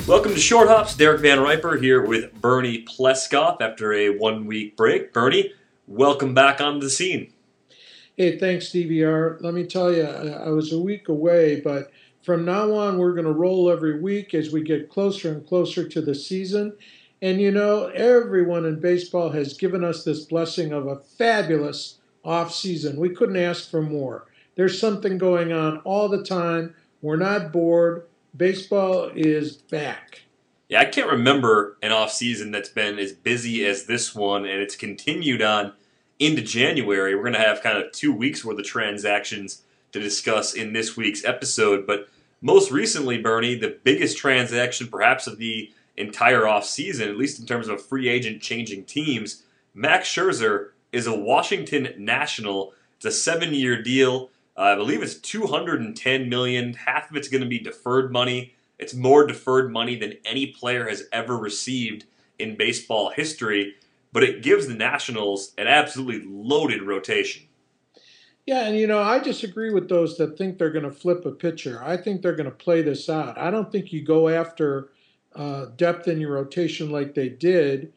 Welcome to Short Hops. Derek Van Riper here with Bernie Pleskoff after a 1-week break. Bernie, welcome back onto the scene. Hey, thanks, DVR. Let me tell you, I was a week away, but from now on, we're going to roll every week as we get closer and closer to the season. And you know, everyone in baseball has given us this blessing of a fabulous off season. We couldn't ask for more. There's something going on all the time. We're not bored. Baseball is back. Yeah, I can't remember an off season that's been as busy as this one, and it's continued on into January. We're going to have kind of 2 weeks worth of transactions to discuss in this week's episode. But most recently, Bernie, the biggest transaction perhaps of the entire offseason, at least in terms of a free agent changing teams, Max Scherzer is a Washington National. It's a 7-year deal. I believe it's $210 million. Half of it's going to be deferred money. It's more deferred money than any player has ever received in baseball history, but it gives the Nationals an absolutely loaded rotation. Yeah, and you know, I disagree with those that think they're going to flip a pitcher. I think they're going to play this out. I don't think you go after depth in your rotation like they did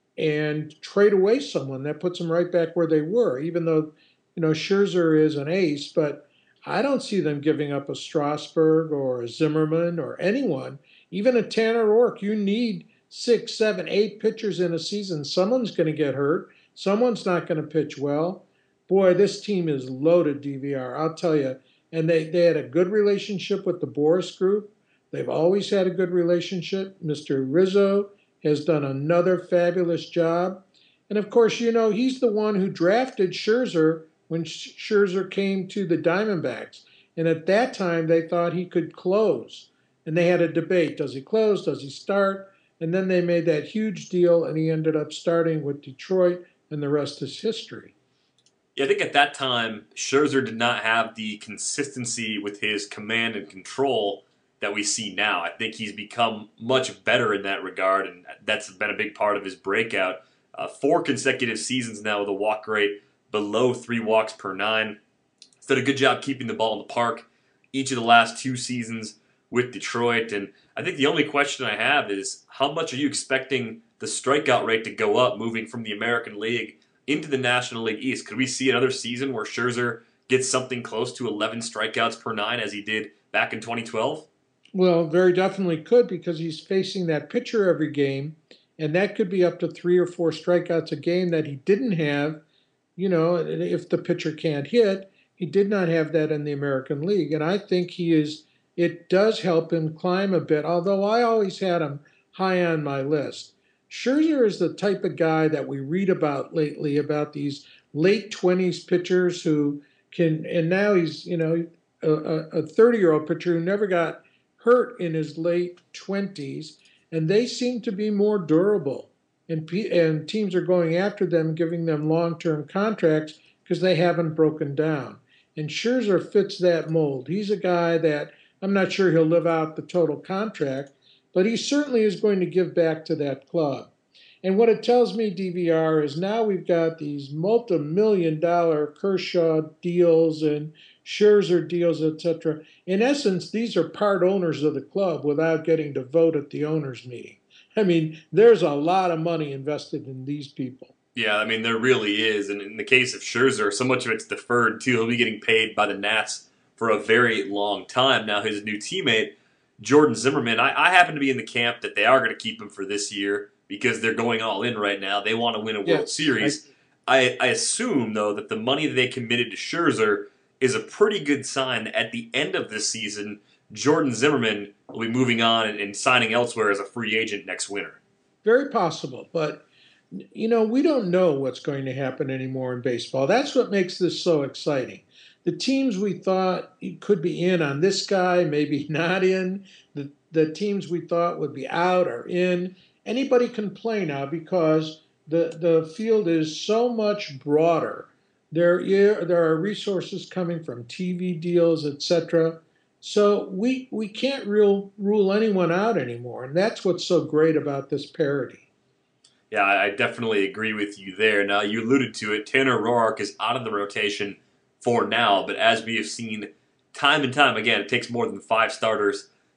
and trade away someone that puts them right back where they were, even though, you know, Scherzer is an ace, but I don't see them giving up a Strasburg or a Zimmerman or anyone, even a Tanner Roark. You need 6, 7, 8 pitchers in a season. Someone's going to get hurt. Someone's not going to pitch well. Boy, this team is loaded, DVR, I'll tell you. And they had a good relationship with the Boris Group. They've always had a good relationship. Mr. Rizzo has done another fabulous job. And of course, you know, he's the one who drafted Scherzer when Scherzer came to the Diamondbacks. And at that time, they thought he could close. And they had a debate. Does he close? Does he start? And then they made that huge deal, and he ended up starting with Detroit, and the rest is history. Yeah, I think at that time, Scherzer did not have the consistency with his command and control that we see now. I think he's become much better in that regard, and that's been a big part of his breakout. 4 consecutive seasons now with a walk rate below 3 walks per 9. He's done a good job keeping the ball in the park each of the last 2 seasons with Detroit. And I think the only question I have is, how much are you expecting the strikeout rate to go up moving from the American League into the National League East? Could we see another season where Scherzer gets something close to 11 strikeouts per 9 as he did back in 2012? Well, very definitely could, because he's facing that pitcher every game, and that could be up to 3 or 4 strikeouts a game that he didn't have. You know, if the pitcher can't hit, he did not have that in the American League. And I think it does help him climb a bit, although I always had him high on my list. Scherzer is the type of guy that we read about lately, about these late 20s pitchers who can, and now he's, you know, a 30-year-old pitcher who never got hurt in his late 20s, and they seem to be more durable. And teams are going after them, giving them long-term contracts because they haven't broken down. And Scherzer fits that mold. He's a guy that I'm not sure he'll live out the total contract, but he certainly is going to give back to that club. And what it tells me, DVR, is now we've got these multi-million-dollar Kershaw deals and Scherzer deals, etc. In essence, these are part owners of the club without getting to vote at the owners' meeting. I mean, there's a lot of money invested in these people. Yeah, I mean, there really is. And in the case of Scherzer, so much of it's deferred, too. He'll be getting paid by the Nats for a very long time. Now, his new teammate, Jordan Zimmermann, I happen to be in the camp that they are going to keep him for this year because they're going all in right now. They want to win a World Series. I assume, though, that the money that they committed to Scherzer is a pretty good sign that at the end of this season, Jordan Zimmermann will be moving on and signing elsewhere as a free agent next winter. Very possible, but you know, we don't know what's going to happen anymore in baseball. That's what makes this so exciting. The teams we thought could be in on this guy, maybe not in. The teams we thought would be out are in. Anybody can play now because the field is so much broader. There are resources coming from TV deals, etc. So we can't rule anyone out anymore, and that's what's so great about this parity. Yeah, I definitely agree with you there. Now, you alluded to it. Tanner Roark is out of the rotation for now, but as we have seen time and time again, it takes more than 5 starters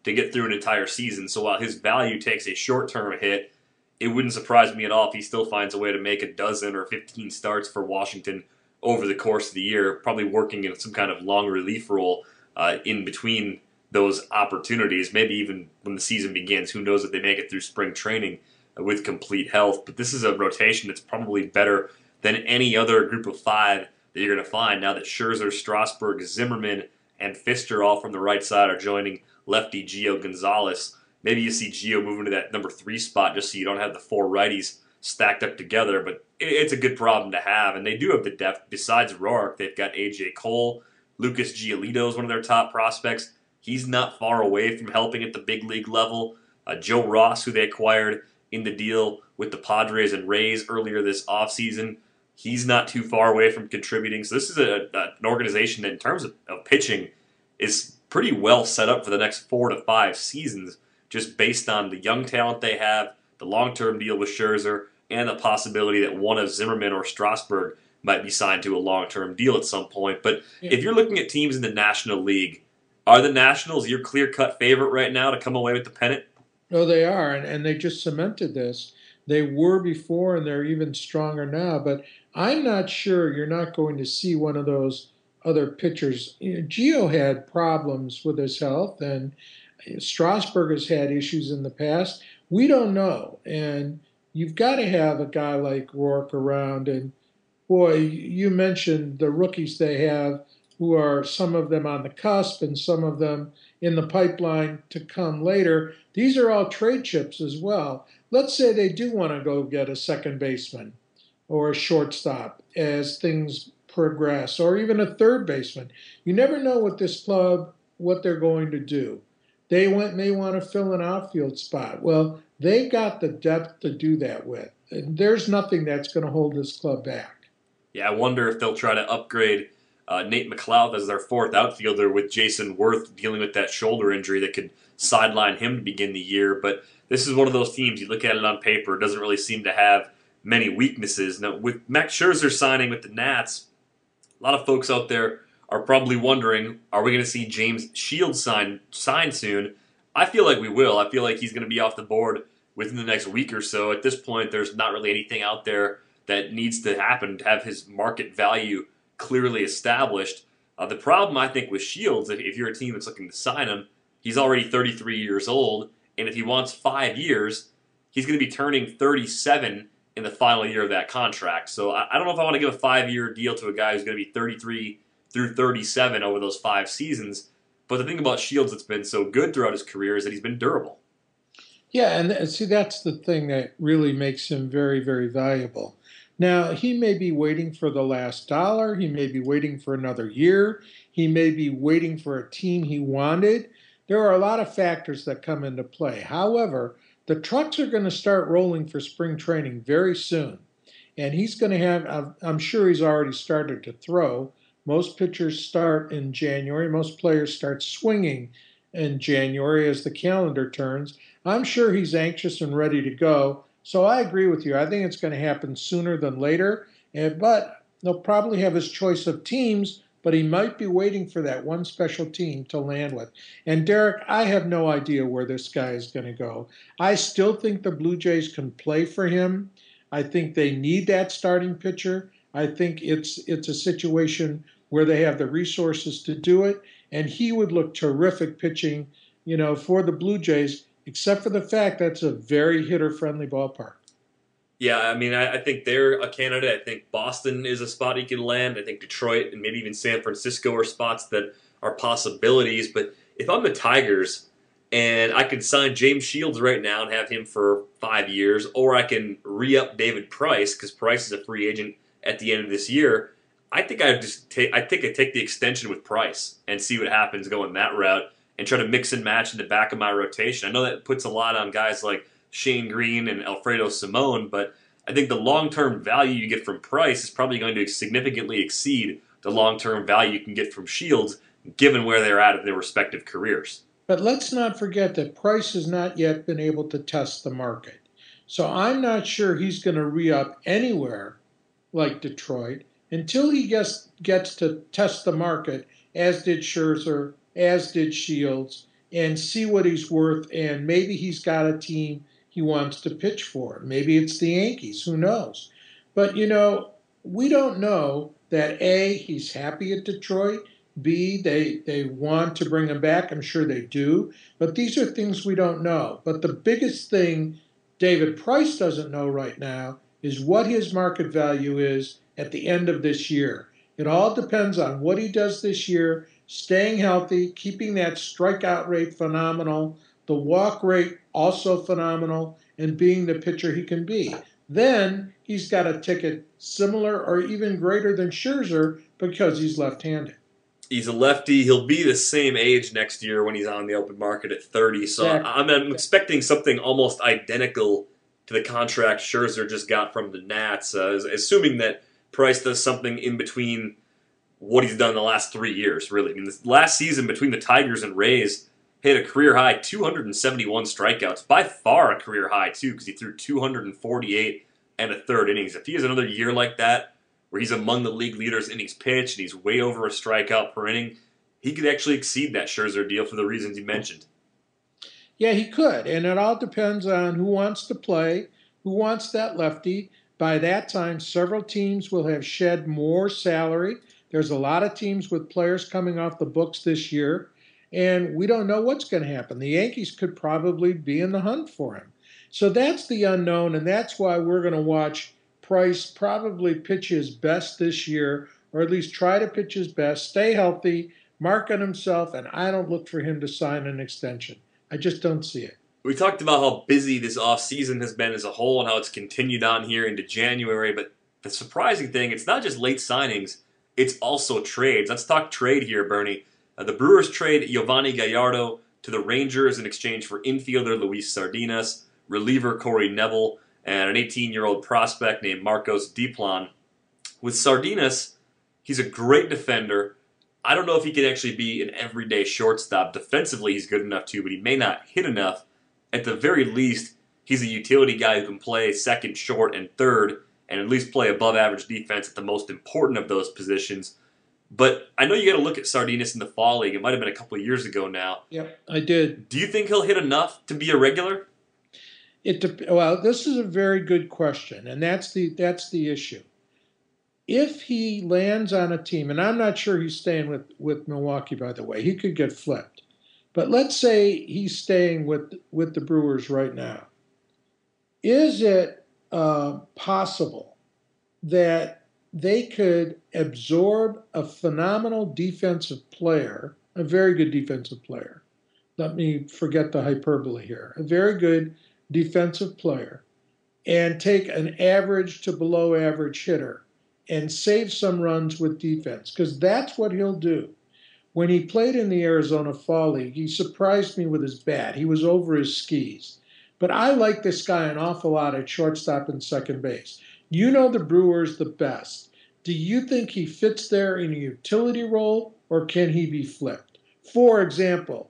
to get through an entire season. So while his value takes a short-term hit, it wouldn't surprise me at all if he still finds a way to make a dozen or 15 starts for Washington over the course of the year, probably working in some kind of long relief role in between those opportunities, maybe even when the season begins. Who knows if they make it through spring training with complete health. But this is a rotation that's probably better than any other group of five that you're going to find now that Scherzer, Strasburg, Zimmerman, and Fister all from the right side are joining lefty Gio Gonzalez. Maybe you see Gio moving to that number 3 spot just so you don't have the 4 righties stacked up together, but it's a good problem to have, and they do have the depth. Besides Roark, they've got A.J. Cole. Lucas Giolito is one of their top prospects. He's not far away from helping at the big league level. Joe Ross, who they acquired in the deal with the Padres and Rays earlier this offseason, he's not too far away from contributing. So this is an organization that, in terms of pitching, is pretty well set up for the next 4 to 5 seasons, just based on the young talent they have, the long-term deal with Scherzer, and the possibility that one of Zimmerman or Strasburg might be signed to a long-term deal at some point. But if you're looking at teams in the National League, are the Nationals your clear-cut favorite right now to come away with the pennant? No, they are, and they just cemented this. They were before, and they're even stronger now. But I'm not sure you're not going to see one of those other pitchers. Gio had problems with his health, and Strasburg has had issues in the past. We don't know, and you've got to have a guy like Roark around. And boy, you mentioned the rookies they have, who are some of them on the cusp and some of them in the pipeline to come later. These are all trade chips as well. Let's say they do want to go get a second baseman or a shortstop as things progress, or even a third baseman. You never know with this club what they're going to do. They may want to fill an outfield spot. Well, they got the depth to do that with. And there's nothing that's going to hold this club back. Yeah, I wonder if they'll try to upgrade Nate McLeod as their 4th outfielder, with Jason Worth dealing with that shoulder injury that could sideline him to begin the year. But this is one of those teams, you look at it on paper, it doesn't really seem to have many weaknesses. Now, with Max Scherzer signing with the Nats, a lot of folks out there are probably wondering, are we going to see James Shields sign soon? I feel like we will. I feel like he's going to be off the board within the next week or so. At this point, there's not really anything out there that needs to happen to have his market value clearly established. The problem, I think, with Shields, if you're a team that's looking to sign him, he's already 33 years old, and if he wants 5 years, he's going to be turning 37 in the final year of that contract. So I don't know if I want to give a 5-year deal to a guy who's going to be 33 through 37 over those 5 seasons. But the thing about Shields that's been so good throughout his career is that he's been durable. Yeah, and see, that's the thing that really makes him very, very valuable. Now, he may be waiting for the last dollar. He may be waiting for another year. He may be waiting for a team he wanted. There are a lot of factors that come into play. However, the trucks are going to start rolling for spring training very soon. And he's going to have, I'm sure he's already started to throw. Most pitchers start in January. Most players start swinging in January as the calendar turns. I'm sure he's anxious and ready to go. So I agree with you. I think it's going to happen sooner than later. But they'll probably have his choice of teams, but he might be waiting for that one special team to land with. And Derek, I have no idea where this guy is going to go. I still think the Blue Jays can play for him. I think they need that starting pitcher. I think it's a situation where they have the resources to do it, and he would look terrific pitching, for the Blue Jays, except for the fact that's a very hitter-friendly ballpark. Yeah, I mean, I think they're a candidate. I think Boston is a spot he can land. I think Detroit and maybe even San Francisco are spots that are possibilities. But if I'm the Tigers and I can sign James Shields right now and have him for 5 years, or I can re-up David Price because Price is a free agent at the end of this year, I think I'd take the extension with Price and see what happens going that route and try to mix and match in the back of my rotation. I know that puts a lot on guys like Shane Green and Alfredo Simon, but I think the long-term value you get from Price is probably going to significantly exceed the long-term value you can get from Shields, given where they're at in their respective careers. But let's not forget that Price has not yet been able to test the market. So I'm not sure he's going to re-up anywhere like Detroit until he gets to test the market, as did Scherzer, as did Shields, and see what he's worth. And maybe he's got a team he wants to pitch for. Maybe it's the Yankees. Who knows? But, we don't know that A, he's happy at Detroit. B, they want to bring him back. I'm sure they do. But these are things we don't know. But the biggest thing David Price doesn't know right now is what his market value is at the end of this year. It all depends on what he does this year, staying healthy, keeping that strikeout rate phenomenal, the walk rate also phenomenal, and being the pitcher he can be. Then he's got a ticket similar or even greater than Scherzer because he's left-handed. He's a lefty. He'll be the same age next year when he's on the open market at 30. So Exactly. I'm expecting something almost identical to the contract Scherzer just got from the Nats, assuming that Price does something in between what he's done in the last 3 years, really. I mean, this last season between the Tigers and Rays hit a career high 271 strikeouts, by far a career high, too, because he threw 248 and a third innings. If he has another year like that, where he's among the league leaders in innings pitched and he's way over a strikeout per inning, he could actually exceed that Scherzer deal for the reasons you mentioned. Yeah, he could. And it all depends on who wants to play, who wants that lefty. By that time, several teams will have shed more salary. There's a lot of teams with players coming off the books this year, and we don't know what's going to happen. The Yankees could probably be in the hunt for him. So that's the unknown, and that's why we're going to watch Price probably pitch his best this year, or at least try to pitch his best, stay healthy, market himself, and I don't look for him to sign an extension. I just don't see it. We talked about how busy this offseason has been as a whole and how it's continued on here into January, but the surprising thing, it's not just late signings, it's also trades. Let's talk trade here, Bernie. The Brewers trade Giovanni Gallardo to the Rangers in exchange for infielder Luis Sardinas, reliever Corey Neville, and an 18-year-old prospect named Marcos Diplan. With Sardinas, he's a great defender. I don't know if he can actually be an everyday shortstop. Defensively, he's good enough too, but he may not hit enough. At the very least, he's a utility guy who can play second, short, and third, and at least play above-average defense at the most important of those positions. But I know you got to look at Sardinas in the fall league. It might have been a couple of years ago now. Yep, I did. Do you think he'll hit enough to be a regular? Well, this is a very good question, and that's the issue. If he lands on a team, and I'm not sure he's staying with Milwaukee, by the way, he could get flipped. But let's say he's staying with the Brewers right now. Is it possible that they could absorb a phenomenal defensive player, a very good defensive player? Let me forget the hyperbole here. A very good defensive player, and take an average to below average hitter and save some runs with defense, because that's what he'll do. When he played in the Arizona Fall League, he surprised me with his bat. He was over his skis. But I like this guy an awful lot at shortstop and second base. You know the Brewers the best. Do you think he fits there in a utility role, or can he be flipped? For example,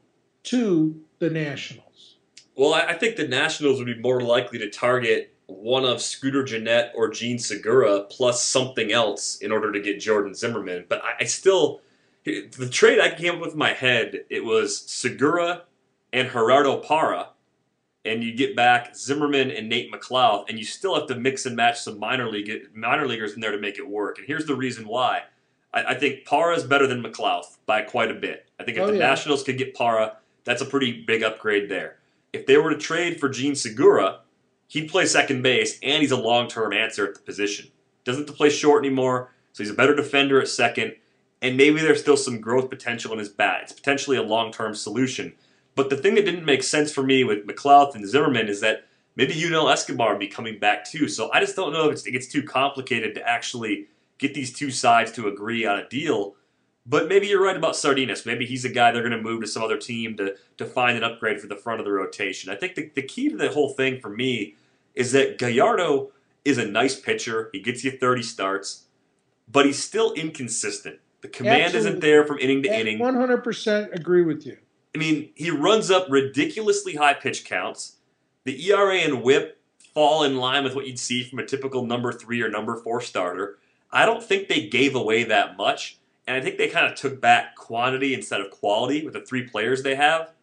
to the Nationals. Well, I think the Nationals would be more likely to target one of Scooter Gennett or Gene Segura plus something else in order to get Jordan Zimmermann. But I still, the trade I came up with in my head, it was Segura and Gerardo Parra, and you get back Zimmermann and Nate McLouth, and you still have to mix and match some minor leaguers in there to make it work. And here's the reason why. I think Parra is better than McLouth by quite a bit. I think if the Nationals could get Parra, that's a pretty big upgrade there. If they were to trade for Gene Segura, he'd play second base, and he's a long-term answer at the position. Doesn't have to play short anymore, so he's a better defender at second, and maybe there's still some growth potential in his bat. It's potentially a long-term solution. But the thing that didn't make sense for me with McLouth and Zimmermann is that maybe Yunel Escobar would be coming back too. So I just don't know if it gets too complicated to actually get these two sides to agree on a deal. But maybe you're right about Sardinas. Maybe he's a guy they're going to move to some other team to find an upgrade for the front of the rotation. I think the key to the whole thing for me is that Gallardo is a nice pitcher. He gets you 30 starts, but he's still inconsistent. The command isn't there from inning to inning. 100% agree with you. I mean, he runs up ridiculously high pitch counts. The ERA and WHIP fall in line with what you'd see from a typical number 3 or number 4 starter. I don't think they gave away that much. And I think they kind of took back quantity instead of quality with the 3 players they have.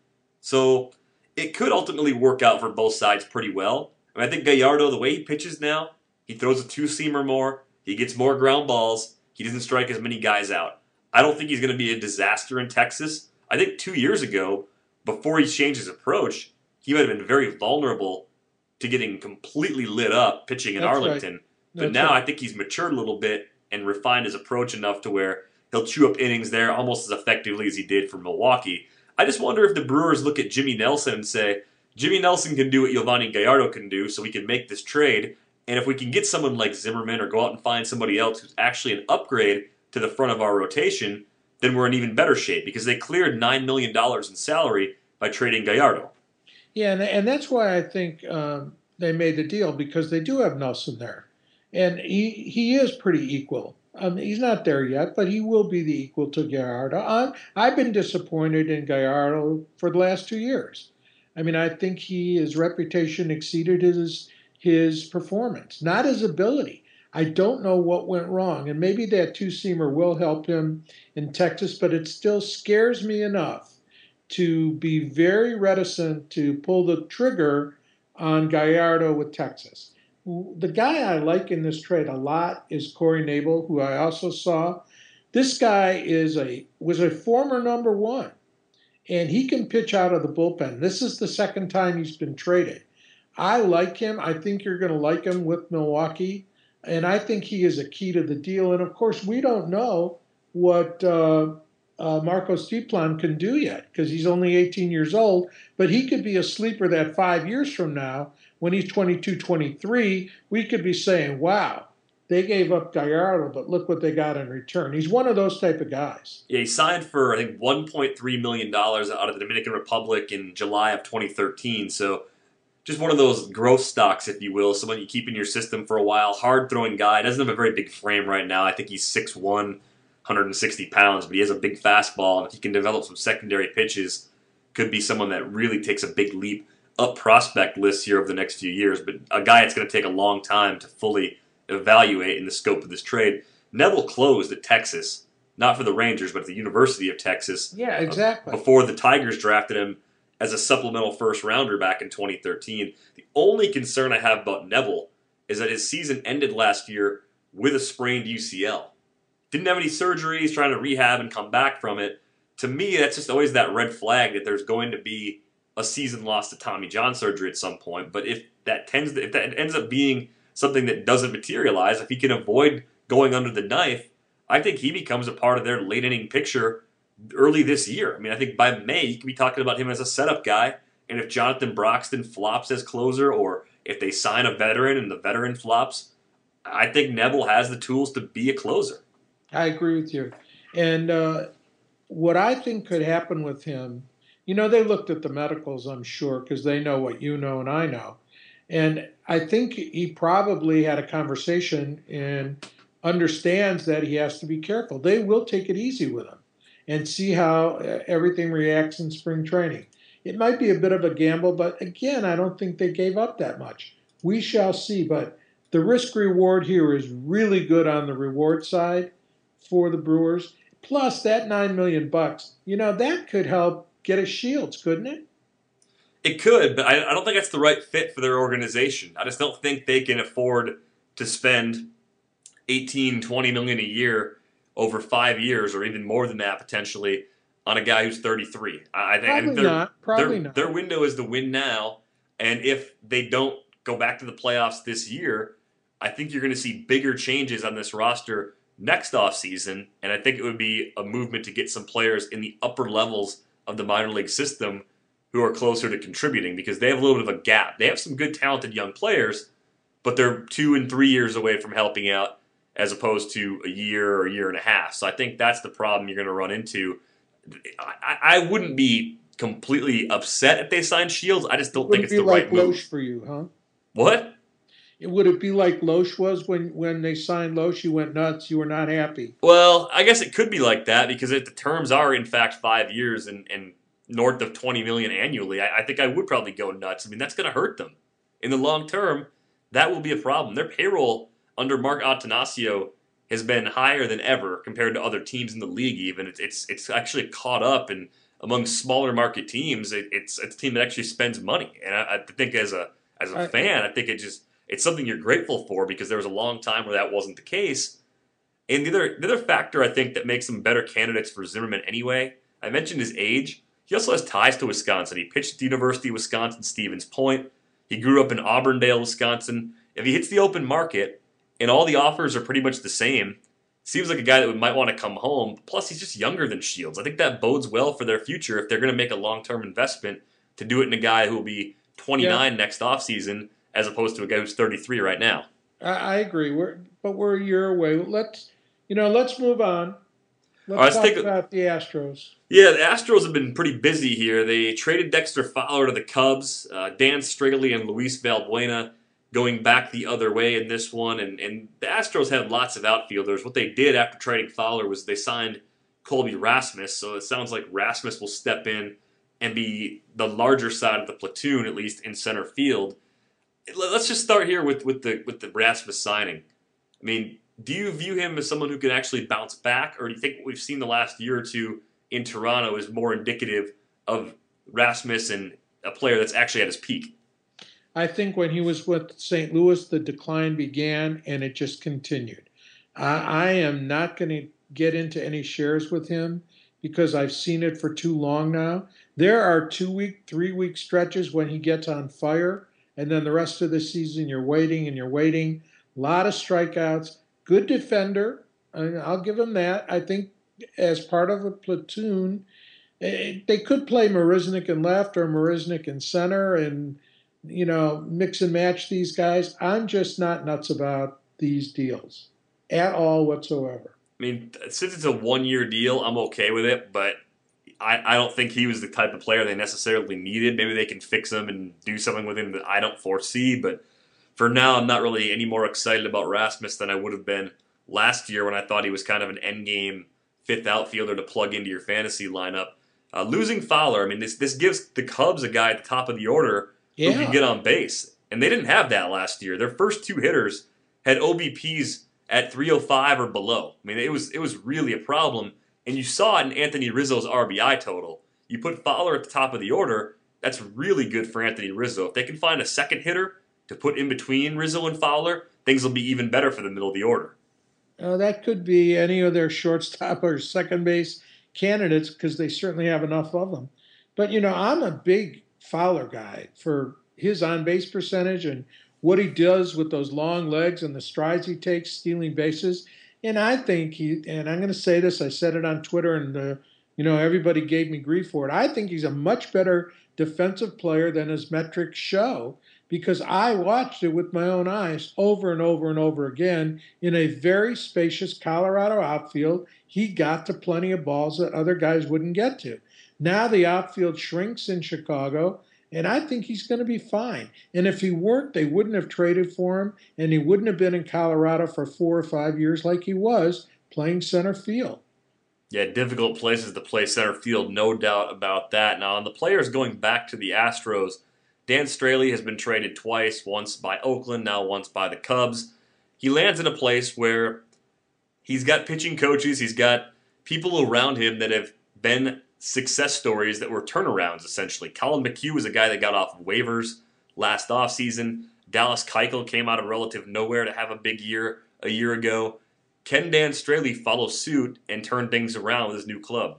So it could ultimately work out for both sides pretty well. I mean, I think Gallardo, the way he pitches now, he throws a two-seamer more, he gets more ground balls, he doesn't strike as many guys out. I don't think he's going to be a disaster in Texas. I think 2 years ago, before he changed his approach, he might have been very vulnerable to getting completely lit up pitching in That's right. Arlington. But That's now right. I think he's matured a little bit and refined his approach enough to where he'll chew up innings there almost as effectively as he did for Milwaukee. I just wonder if the Brewers look at Jimmy Nelson and say, Jimmy Nelson can do what Giovanni Gallardo can do, so we can make this trade. And if we can get someone like Zimmerman or go out and find somebody else who's actually an upgrade to the front of our rotation, then we're in even better shape because they cleared $9 million in salary by trading Gallardo. Yeah, and that's why I think they made the deal because they do have Nelson there, and he is pretty equal. He's not there yet, but he will be the equal to Gallardo. I've been disappointed in Gallardo for the last 2 years. I mean, I think his reputation exceeded his performance, not his ability. I don't know what went wrong, and maybe that two seamer will help him in Texas, but it still scares me enough to be very reticent to pull the trigger on Gallardo with Texas. The guy I like in this trade a lot is Corey Nabel, who I also saw. This guy was a former number one, and he can pitch out of the bullpen. This is the second time he's been traded. I like him. I think you're going to like him with Milwaukee, and I think he is a key to the deal. And of course, we don't know what Marco Stiplan can do yet because he's only 18 years old, but he could be a sleeper that 5 years from now, when he's 22, 23, we could be saying, wow, they gave up Gallardo, but look what they got in return. He's one of those type of guys. Yeah, he signed for, I think, $1.3 million out of the Dominican Republic in July of 2013. So just one of those growth stocks, if you will, someone you keep in your system for a while. Hard throwing guy. Doesn't have a very big frame right now. I think he's 6'1", 160 pounds, but he has a big fastball. And if he can develop some secondary pitches, could be someone that really takes a big leap up prospect list here over the next few years. But a guy it's going to take a long time to fully evaluate in the scope of this trade. Neville closed at Texas, not for the Rangers, but at the University of Texas. Yeah, exactly. Before the Tigers drafted him as a supplemental first rounder back in 2013. The only concern I have about Neville is that his season ended last year with a sprained UCL. Didn't have any surgeries, trying to rehab and come back from it. To me, that's just always that red flag that there's going to be a season lost to Tommy John surgery at some point. But if that ends up being something that doesn't materialize, if he can avoid going under the knife, I think he becomes a part of their late inning picture early this year. I mean, I think by May, you can be talking about him as a setup guy. And if Jonathan Broxton flops as closer, or if they sign a veteran and the veteran flops, I think Neville has the tools to be a closer. I agree with you. And what I think could happen with him, they looked at the medicals, I'm sure, because they know what you know and I know. And I think he probably had a conversation and understands that he has to be careful. They will take it easy with him and see how everything reacts in spring training. It might be a bit of a gamble, but again, I don't think they gave up that much. We shall see. But the risk reward here is really good on the reward side for the Brewers. Plus, that $9 million, that could help get us Shields, couldn't it? It could, but I don't think that's the right fit for their organization. I just don't think they can afford to spend 18, 20 million a year over 5 years, or even more than that potentially, on a guy who's 33. I think Probably not. Their window is the win now, and if they don't go back to the playoffs this year, I think you're going to see bigger changes on this roster next offseason, and I think it would be a movement to get some players in the upper levels of the minor league system who are closer to contributing, because they have a little bit of a gap. They have some good, talented young players, but they're 2 and 3 years away from helping out as opposed to a year or a year and a half. So I think that's the problem you're going to run into. I wouldn't be completely upset if they signed Shields. I just don't think it's the right move. Would it be like Loesch for you, huh? What? Would it be like Loesch was when they signed Loesch? You went nuts. You were not happy. Well, I guess it could be like that, because if the terms are, in fact, 5 years and north of $20 million annually, I think I would probably go nuts. I mean, that's going to hurt them. In the long term, that will be a problem. Their payroll under Mark Attanasio has been higher than ever compared to other teams in the league even. It's actually caught up, and among smaller market teams, it's a team that actually spends money. And I think as a I, fan, I think it's something you're grateful for because there was a long time where that wasn't the case. And the other factor I think that makes them better candidates for Zimmerman anyway, I mentioned his age. He also has ties to Wisconsin. He pitched at the University of Wisconsin Stevens Point. He grew up in Auburndale, Wisconsin. If he hits the open market and all the offers are pretty much the same, seems like a guy that might want to come home. Plus, he's just younger than Shields. I think that bodes well for their future if they're going to make a long-term investment to do it in a guy who will be yeah, 29 next offseason as opposed to a guy who's 33 right now. I agree. We're a year away. Let's move on. All right, Let's let's talk take a, about the Astros. Yeah, the Astros have been pretty busy here. They traded Dexter Fowler to the Cubs, Dan Strigley and Luis Valbuena going back the other way in this one. And the Astros had lots of outfielders. What they did after trading Fowler was they signed Colby Rasmus. So it sounds like Rasmus will step in and be the larger side of the platoon, at least in center field. Let's just start here with the Rasmus signing. I mean, do you view him as someone who can actually bounce back, or do you think what we've seen the last year or two in Toronto is more indicative of Rasmus and a player that's actually at his peak? I think when he was with St. Louis, the decline began and it just continued. I am not going to get into any shares with him because I've seen it for too long now. There are 2 week, 3 week stretches when he gets on fire, and then the rest of the season you're waiting and you're waiting. A lot of strikeouts. Good defender. I'll give him that. I think as part of a platoon, they could play Marisnik in left or Marisnik in center and mix and match these guys. I'm just not nuts about these deals at all whatsoever. I mean, since it's a 1 year deal, I'm okay with it, but I don't think he was the type of player they necessarily needed. Maybe they can fix him and do something with him that I don't foresee, but for now, I'm not really any more excited about Rasmus than I would have been last year when I thought he was kind of an end game fifth outfielder to plug into your fantasy lineup. Losing Fowler, I mean, this gives the Cubs a guy at the top of the order who can Yeah. get on base, and they didn't have that last year. Their first two hitters had OBPs at 305 or below. I mean, it was really a problem, and you saw it in Anthony Rizzo's RBI total. You put Fowler at the top of the order, that's really good for Anthony Rizzo. If they can find a second hitter to put in between Rizzo and Fowler, things will be even better for the middle of the order. That could be any of their shortstop or second base candidates because they certainly have enough of them. But, I'm a big Fowler guy for his on base percentage and what he does with those long legs and the strides he takes stealing bases. And I think and I'm going to say this, I said it on Twitter and, everybody gave me grief for it. I think he's a much better defensive player than his metrics show because I watched it with my own eyes over and over and over again in a very spacious Colorado outfield. He got to plenty of balls that other guys wouldn't get to. Now the outfield shrinks in Chicago, and I think he's going to be fine. And if he weren't, they wouldn't have traded for him, and he wouldn't have been in Colorado for 4 or 5 years like he was playing center field. Yeah, difficult places to play center field, no doubt about that. Now, on the players going back to the Astros, Dan Straley has been traded twice, once by Oakland, now once by the Cubs. He lands in a place where he's got pitching coaches, he's got people around him that have been success stories that were turnarounds, essentially. Colin McHugh was a guy that got off of waivers last offseason. Dallas Keuchel came out of relative nowhere to have a big year a year ago. Can Dan Straley follow suit and turn things around with his new club?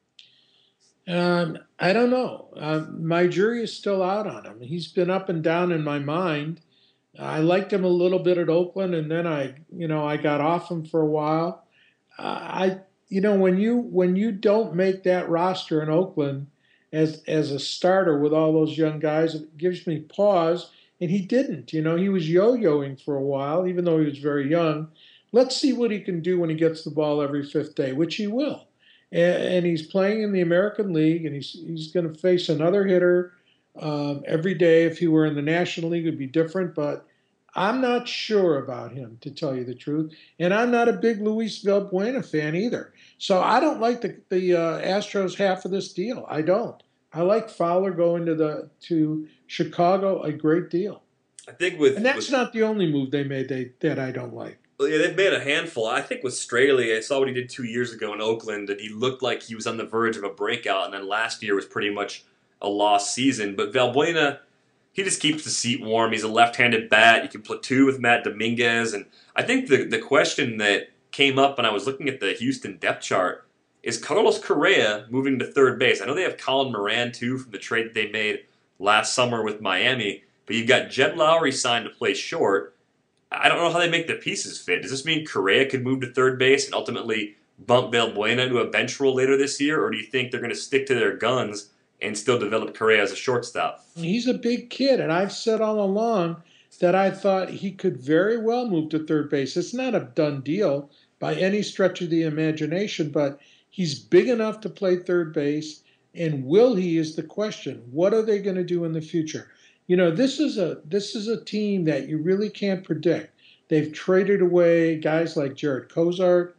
I don't know. My jury is still out on him. He's been up and down in my mind. I liked him a little bit at Oakland, and then I got off him for a while. When you don't make that roster in Oakland as a starter with all those young guys, it gives me pause. And he didn't. He was yo-yoing for a while, even though he was very young. Let's see what he can do when he gets the ball every fifth day, which he will. And he's playing in the American League, and he's going to face another hitter every day. If he were in the National League, it would be different. But I'm not sure about him, to tell you the truth. And I'm not a big Luis Valbuena fan either. So I don't like the Astros half of this deal. I don't. I like Fowler going to Chicago a great deal. I think And that's not the only move they made that I don't like. Well, yeah, they've made a handful. I think with Straley, I saw what he did 2 years ago in Oakland, and he looked like he was on the verge of a breakout. And then last year was pretty much a lost season. But Valbuena, he just keeps the seat warm. He's a left-handed bat. You can platoon with Matt Dominguez, and I think the question that came up when I was looking at the Houston depth chart is Carlos Correa moving to third base. I know they have Colin Moran too from the trade that they made last summer with Miami, but you've got Jed Lowry signed to play short. I don't know how they make the pieces fit. Does this mean Correa could move to third base and ultimately bump Valbuena to a bench role later this year, or do you think they're going to stick to their guns and still develop Correa as a shortstop? He's a big kid, and I've said all along that I thought he could very well move to third base. It's not a done deal by any stretch of the imagination, but he's big enough to play third base, and will he is the question. What are they going to do in the future? You know, this is a team that you really can't predict. They've traded away guys like Jared Cozart.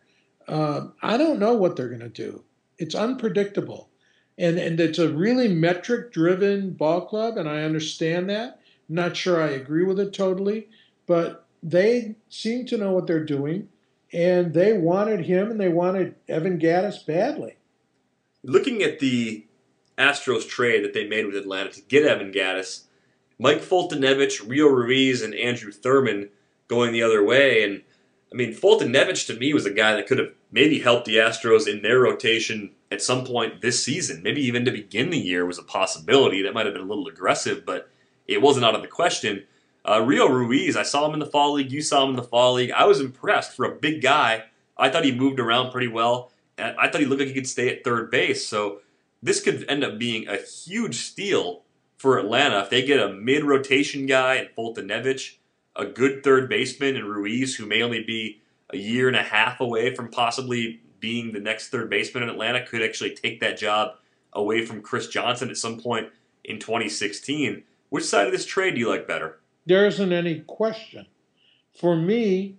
I don't know what they're going to do. It's unpredictable. And it's a really metric driven ball club, and I understand that. I'm not sure I agree with it totally, but they seem to know what they're doing, and they wanted him and they wanted Evan Gaddis badly. Looking at the Astros trade that they made with Atlanta to get Evan Gaddis, Mike Foltynewicz, Rio Ruiz, and Andrew Thurman going the other way. And I mean, Foltynewicz to me was a guy that could have maybe helped the Astros in their rotation at some point this season. Maybe even to begin the year was a possibility. That might have been a little aggressive, but it wasn't out of the question. Rio Ruiz, I saw him in the fall league. You saw him in the fall league. I was impressed for a big guy. I thought he moved around pretty well. And I thought he looked like he could stay at third base. So this could end up being a huge steal for Atlanta if they get a mid-rotation guy in Foltynewicz, a good third baseman in Ruiz, who may only be a year and a half away from possibly being the next third baseman in Atlanta, could actually take that job away from Chris Johnson at some point in 2016. Which side of this trade do you like better? There isn't any question. For me,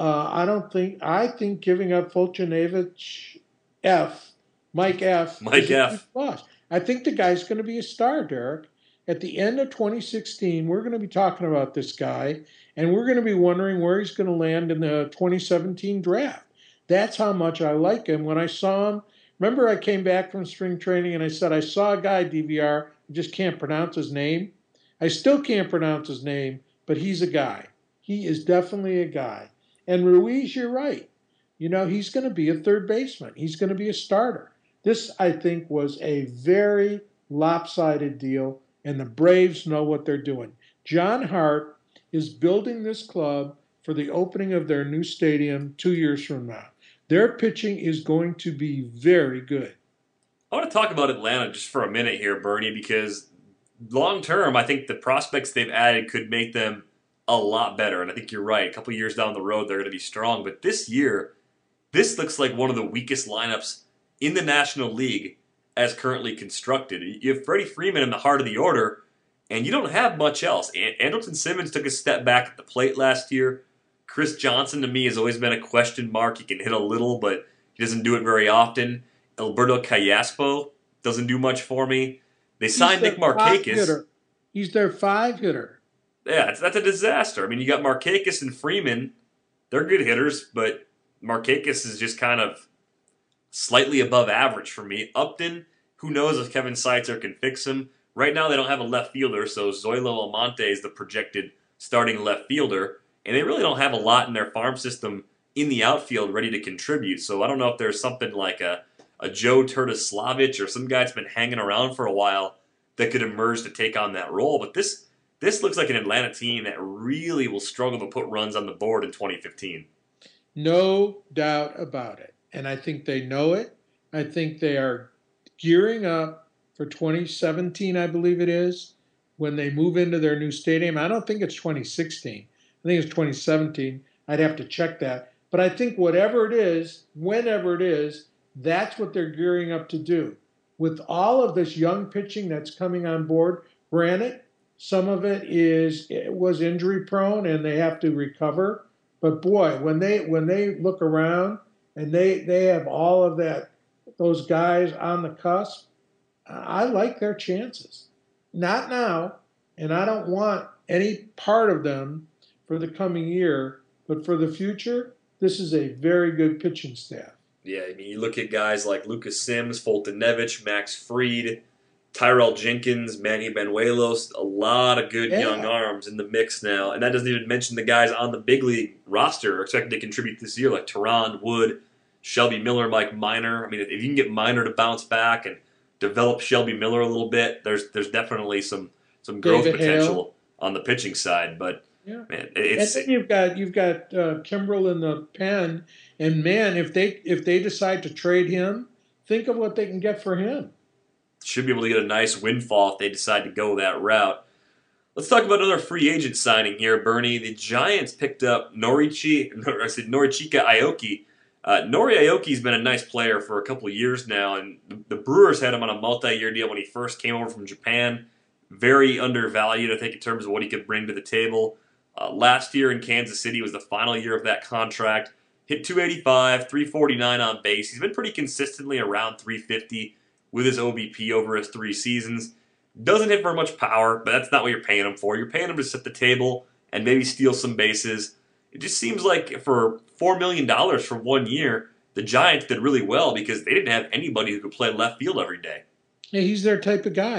I think giving up Fultonavich F, Mike F, Mike is a huge F. loss. I think the guy's going to be a star, Derek. At the end of 2016, we're going to be talking about this guy, and we're going to be wondering where he's going to land in the 2017 draft. That's how much I like him. When I saw him, remember I came back from spring training and I said, I saw a guy, DVR, I just can't pronounce his name. I still can't pronounce his name, but he's a guy. He is definitely a guy. And Ruiz, you're right. You know, he's going to be a third baseman. He's going to be a starter. This, I think, was a very lopsided deal, and the Braves know what they're doing. John Hart is building this club for the opening of their new stadium 2 years from now. Their pitching is going to be very good. I want to talk about Atlanta just for a minute here, Bernie, because long term, I think the prospects they've added could make them a lot better. And I think you're right. A couple years down the road, they're going to be strong. But this year, this looks like one of the weakest lineups in the National League as currently constructed. You have Freddie Freeman in the heart of the order, and you don't have much else. Andrelton Simmons took a step back at the plate last year. Chris Johnson, to me, has always been a question mark. He can hit a little, but he doesn't do it very often. Alberto Callaspo doesn't do much for me. They signed Nick Markakis. He's their five hitter. Yeah, that's a disaster. I mean, you got Markakis and Freeman. They're good hitters, but Markakis is just kind of slightly above average for me. Upton, who knows if Kevin Seitzer can fix him. Right now, they don't have a left fielder, so Zoilo Almonte is the projected starting left fielder. And they really don't have a lot in their farm system in the outfield ready to contribute. So I don't know if there's something like a Joe Turtislavich or some guy that's been hanging around for a while that could emerge to take on that role. But this looks like an Atlanta team that really will struggle to put runs on the board in 2015. No doubt about it. And I think they know it. I think they are gearing up for 2017, I believe it is, when they move into their new stadium. I don't think it's 2016. I think it's 2017. I'd have to check that. But I think whatever it is, whenever it is, that's what they're gearing up to do. With all of this young pitching that's coming on board, granted, some of it was injury prone and they have to recover. But boy, when they look around and they have all of those guys on the cusp, I like their chances. Not now, and I don't want any part of them for the coming year. but for the future, this is a very good pitching staff. Yeah, I mean, you look at guys like Lucas Sims, Fulton Nevich, Max Fried, Tyrell Jenkins, Manny Benuelos, a lot of good young Yeah. arms in the mix now. And that doesn't even mention the guys on the big league roster are expected to contribute this year, like Teron Wood, Shelby Miller, Mike Minor. I mean, if you can get Minor to bounce back and develop Shelby Miller a little bit, there's definitely some growth David Hale. potential on the pitching side. But Yeah. man, And it's then you've got Kimbrel in the pen, and man, if they decide to trade him, think of what they can get for him. should be able to get a nice windfall if they decide to go that route. Let's talk about another free agent signing here, Bernie. The Giants picked up Norichika Aoki. Nori Aoki's been a nice player for a couple of years now, and the Brewers had him on a multi-year deal when he first came over from Japan. Very undervalued, I think, in terms of what he could bring to the table. Last year in Kansas City was the final year of that contract. Hit 285, 349 on base. He's been pretty consistently around 350 with his OBP over his 3 seasons. Doesn't hit for much power, but that's not what you're paying him for. You're paying him to set the table and maybe steal some bases. It just seems like for $4 million for 1 year, the Giants did really well because they didn't have anybody who could play left field every day. Yeah, he's their type of guy.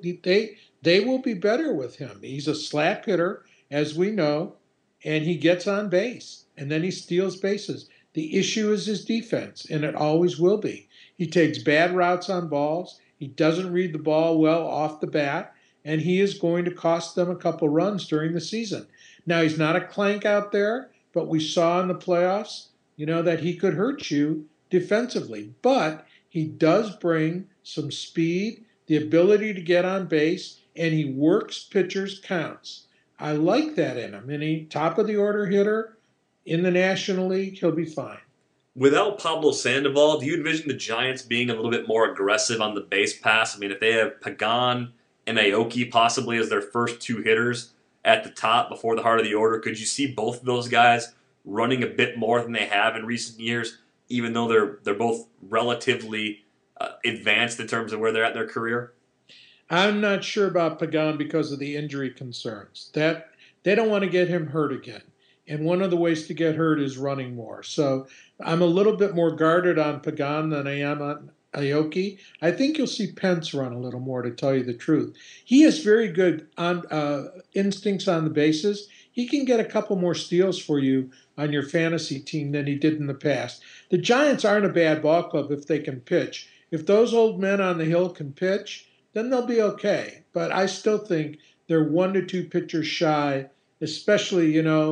They will be better with him. He's a slap hitter, as we know, and he gets on base and then he steals bases. The issue is his defense, and it always will be. He takes bad routes on balls. He doesn't read the ball well off the bat, and he is going to cost them a couple runs during the season. Now, he's not a clank out there, but we saw in the playoffs, that he could hurt you defensively. But he does bring some speed, the ability to get on base, and he works pitchers' counts. I like that in him. And he top of the order hitter in the National League, he'll be fine. Without Pablo Sandoval, do you envision the Giants being a little bit more aggressive on the base pass? I mean, if they have Pagan and Aoki possibly as their first 2 hitters at the top before the heart of the order, could you see both of those guys running a bit more than they have in recent years, even though they're both relatively advanced in terms of where they're at in their career? I'm not sure about Pagan because of the injury concerns. That they don't want to get him hurt again. And one of the ways to get hurt is running more. So I'm a little bit more guarded on Pagan than I am on Aoki. I think you'll see Pence run a little more, to tell you the truth. He has very good instincts on the bases. He can get a couple more steals for you on your fantasy team than he did in the past. The Giants aren't a bad ball club if they can pitch. If those old men on the hill can pitch, then they'll be okay. But I still think they're 1 to 2 pitchers shy, especially,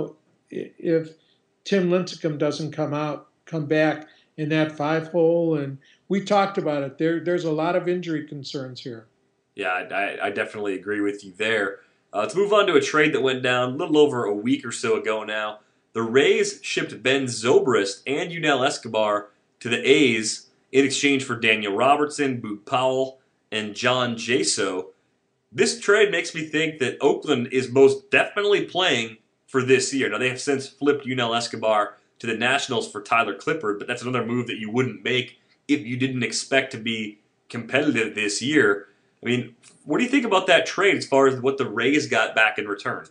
if Tim Lincecum doesn't come back in that 5 hole. And we talked about it. There's a lot of injury concerns here. Yeah, I definitely agree with you there. Let's move on to a trade that went down a little over a week or so ago now. The Rays shipped Ben Zobrist and Yunel Escobar to the A's in exchange for Daniel Robertson, Boog Powell, and John Jaso. This trade makes me think that Oakland is most definitely playing for this year. Now, they have since flipped Yunel Escobar to the Nationals for Tyler Clippard, but that's another move that you wouldn't make if you didn't expect to be competitive this year. I mean, what do you think about that trade as far as what the Rays got back in return?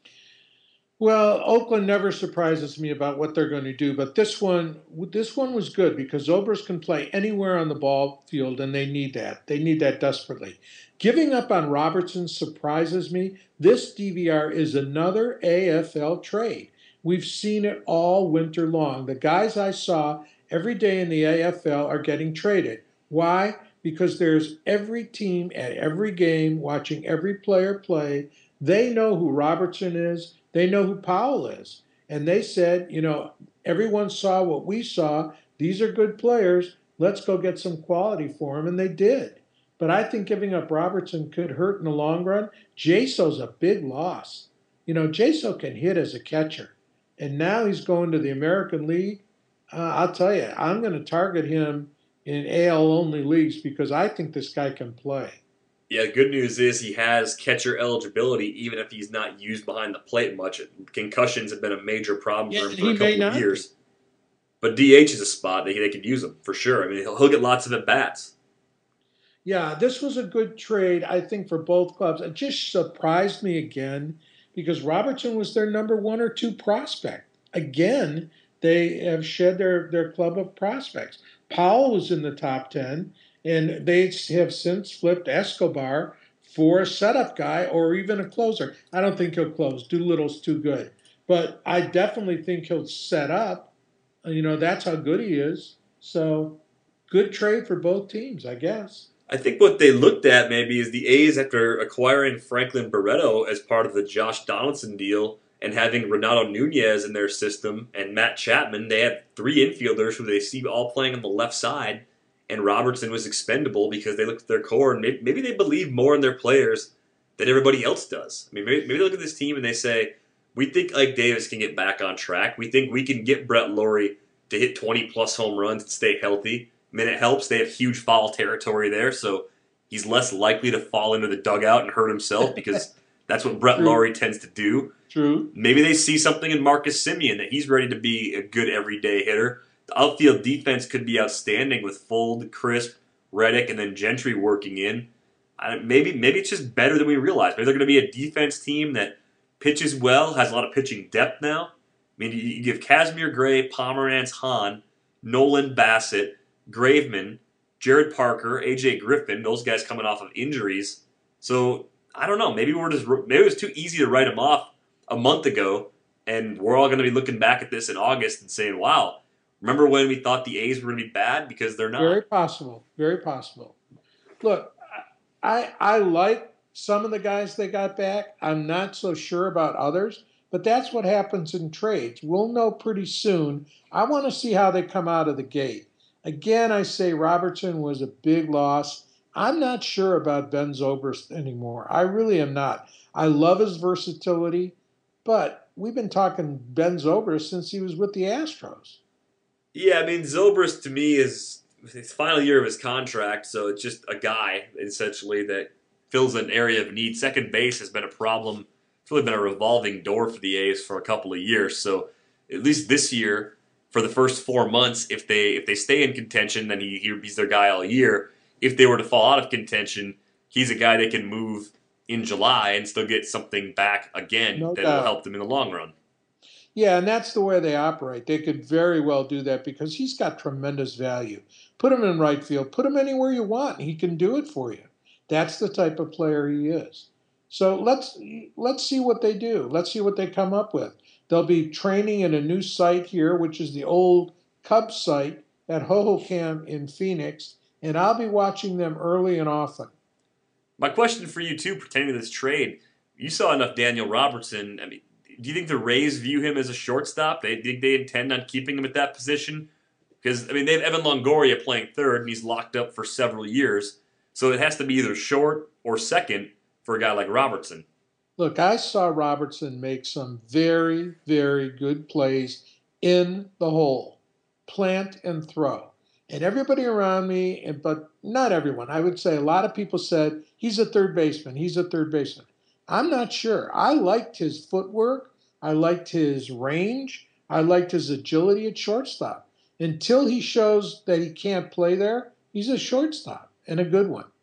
Well, Oakland never surprises me about what they're going to do, but this one was good because Zobrist can play anywhere on the ball field, and they need that. They need that desperately. Giving up on Robertson surprises me. This DVR is another AFL trade. We've seen it all winter long. The guys I saw every day in the AFL are getting traded. Why? Because there's every team at every game watching every player play. They know who Robertson is. They know who Powell is. And they said, everyone saw what we saw. These are good players. Let's go get some quality for them. And they did. But I think giving up Robertson could hurt in the long run. Jaso's a big loss. Jaso can hit as a catcher. And now he's going to the American League. I'll tell you, I'm going to target him in AL-only leagues because I think this guy can play. Yeah, the good news is he has catcher eligibility, even if he's not used behind the plate much. Concussions have been a major problem for him for a couple of years. But DH is a spot that they could use him, for sure. I mean, he'll get lots of at-bats. Yeah, this was a good trade, I think, for both clubs. It just surprised me again because Robertson was their number 1 or 2 prospect. again, they have shed their club of prospects. Powell was in the top 10, and they have since flipped Escobar for a setup guy or even a closer. I don't think he'll close. Doolittle's too good. But I definitely think he'll set up. That's how good he is. So, good trade for both teams, I guess. I think what they looked at maybe is the A's after acquiring Franklin Barreto as part of the Josh Donaldson deal and having Renato Nunez in their system and Matt Chapman. They had three infielders who they see all playing on the left side, and Robertson was expendable because they looked at their core and maybe they believe more in their players than everybody else does. I mean, maybe they look at this team and they say, we think Ike Davis can get back on track. We think we can get Brett Lawrie to hit 20-plus home runs and stay healthy. I mean, it helps. They have huge foul territory there, so he's less likely to fall into the dugout and hurt himself because that's what Brett Lawrie tends to do. True. Maybe they see something in Marcus Semien that he's ready to be a good everyday hitter. The outfield defense could be outstanding with Fold, Crisp, Reddick, and then Gentry working in. Maybe it's just better than we realize. Maybe they're going to be a defense team that pitches well, has a lot of pitching depth now. I mean, you give Casimir Gray, Pomeranz, Hahn, Nolan, Bassett, Graveman, Jared Parker, AJ Griffin, those guys coming off of injuries. So I don't know. Maybe it was too easy to write them off a month ago, and we're all going to be looking back at this in August and saying, "Wow, remember when we thought the A's were going to be bad?" Because they're not. Very possible. Very possible. Look, I like some of the guys they got back. I'm not so sure about others, but that's what happens in trades. We'll know pretty soon. I want to see how they come out of the gate. Again, I say Robertson was a big loss. I'm not sure about Ben Zobrist anymore. I really am not. I love his versatility, but we've been talking Ben Zobrist since he was with the Astros. Yeah, I mean, Zobrist to me is his final year of his contract, so it's just a guy, essentially, that fills an area of need. Second base has been a problem. It's really been a revolving door for the A's for a couple of years, so at least this year, for the first 4 months, if they stay in contention, then he's their guy all year. If they were to fall out of contention, he's a guy they can move in July and still get something back again that will help them in the long run. Yeah, and that's the way they operate. They could very well do that because he's got tremendous value. Put him in right field, put him anywhere you want, and he can do it for you. That's the type of player he is. So let's see what they do. Let's see what they come up with. They'll be training in a new site here, which is the old Cubs site at Hohokam in Phoenix, and I'll be watching them early and often. My question for you, too, pertaining to this trade, you saw enough Daniel Robertson. I mean, do you think the Rays view him as a shortstop? Do you think they intend on keeping him at that position? Because, I mean, they have Evan Longoria playing third, and he's locked up for several years. So it has to be either short or second for a guy like Robertson. Look, I saw Robertson make some very, very good plays in the hole, plant and throw. And everybody around me, but not everyone, I would say a lot of people said, he's a third baseman, he's a third baseman. I'm not sure. I liked his footwork. I liked his range. I liked his agility at shortstop. Until he shows that he can't play there, he's a shortstop and a good one.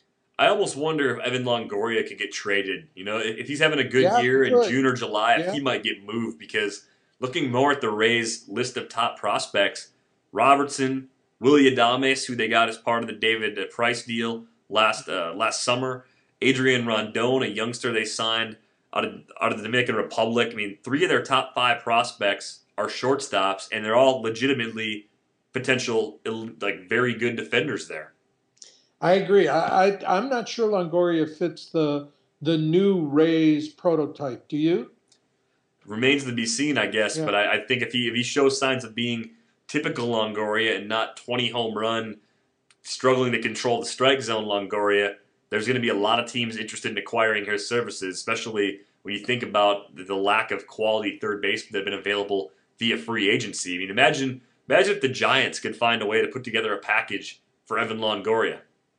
I almost wonder if Evan Longoria could get traded. You know, if he's having a good year in June or July, if he might get moved. Because looking more at the Rays' list of top prospects, Robertson, Willy Adames, who they got as part of the David Price deal last summer, Adrian Rondon, a youngster they signed out of the Dominican Republic. I mean, 3 of their top 5 prospects are shortstops, and they're all legitimately potential, like, very good defenders there. I agree. I'm not sure Longoria fits the new Rays prototype. Do you? Remains to be seen, I guess. Yeah. But I think if he shows signs of being typical Longoria and not 20 home run, struggling to control the strike zone Longoria, there's going to be a lot of teams interested in acquiring his services, especially when you think about the lack of quality third basemen that have been available via free agency. I mean, imagine if the Giants could find a way to put together a package for Evan Longoria.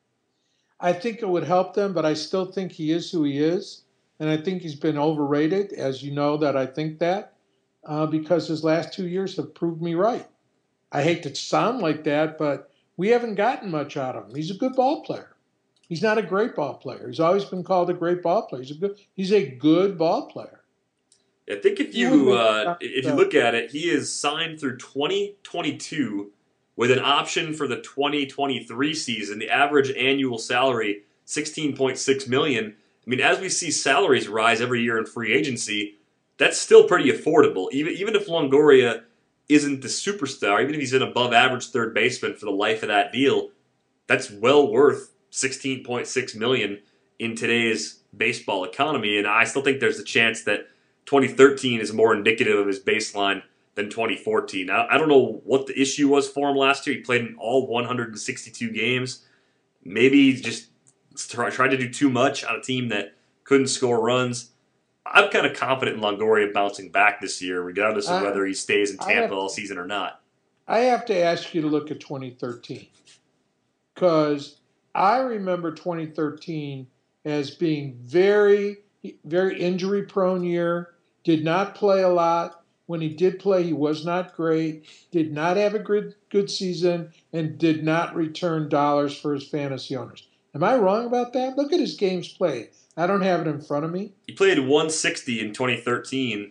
I think it would help them, but I still think he is who he is. And I think he's been overrated, as you know that I think that, because his last 2 years have proved me right. I hate to sound like that, but we haven't gotten much out of him. He's a good ball player. He's not a great ball player. He's always been called a great ball player. He's a good ball player. I think if He would you make if you look at it, he is signed through 2022 with an option for the 2023 season. The average annual salary 16.6 million. I mean, as we see salaries rise every year in free agency, that's still pretty affordable. Even if Longoria isn't the superstar, even if he's an above average third baseman for the life of that deal, that's well worth 16.6 million in today's baseball economy. And I still think there's a chance that 2013 is more indicative of his baseline than 2014. I don't know what the issue was for him last year. He played in all 162 games. Maybe he just tried to do too much on a team that couldn't score runs. I'm kind of confident in Longoria bouncing back this year, regardless of whether he stays in Tampa all season or not. I have to ask you to look at 2013 because I remember 2013 as being very, very injury-prone year. Did not play a lot. When he did play, he was not great. Did not have a good season, and did not return dollars for his fantasy owners. Am I wrong about that? Look at his games played. I don't have it in front of me. He played 160 in 2013.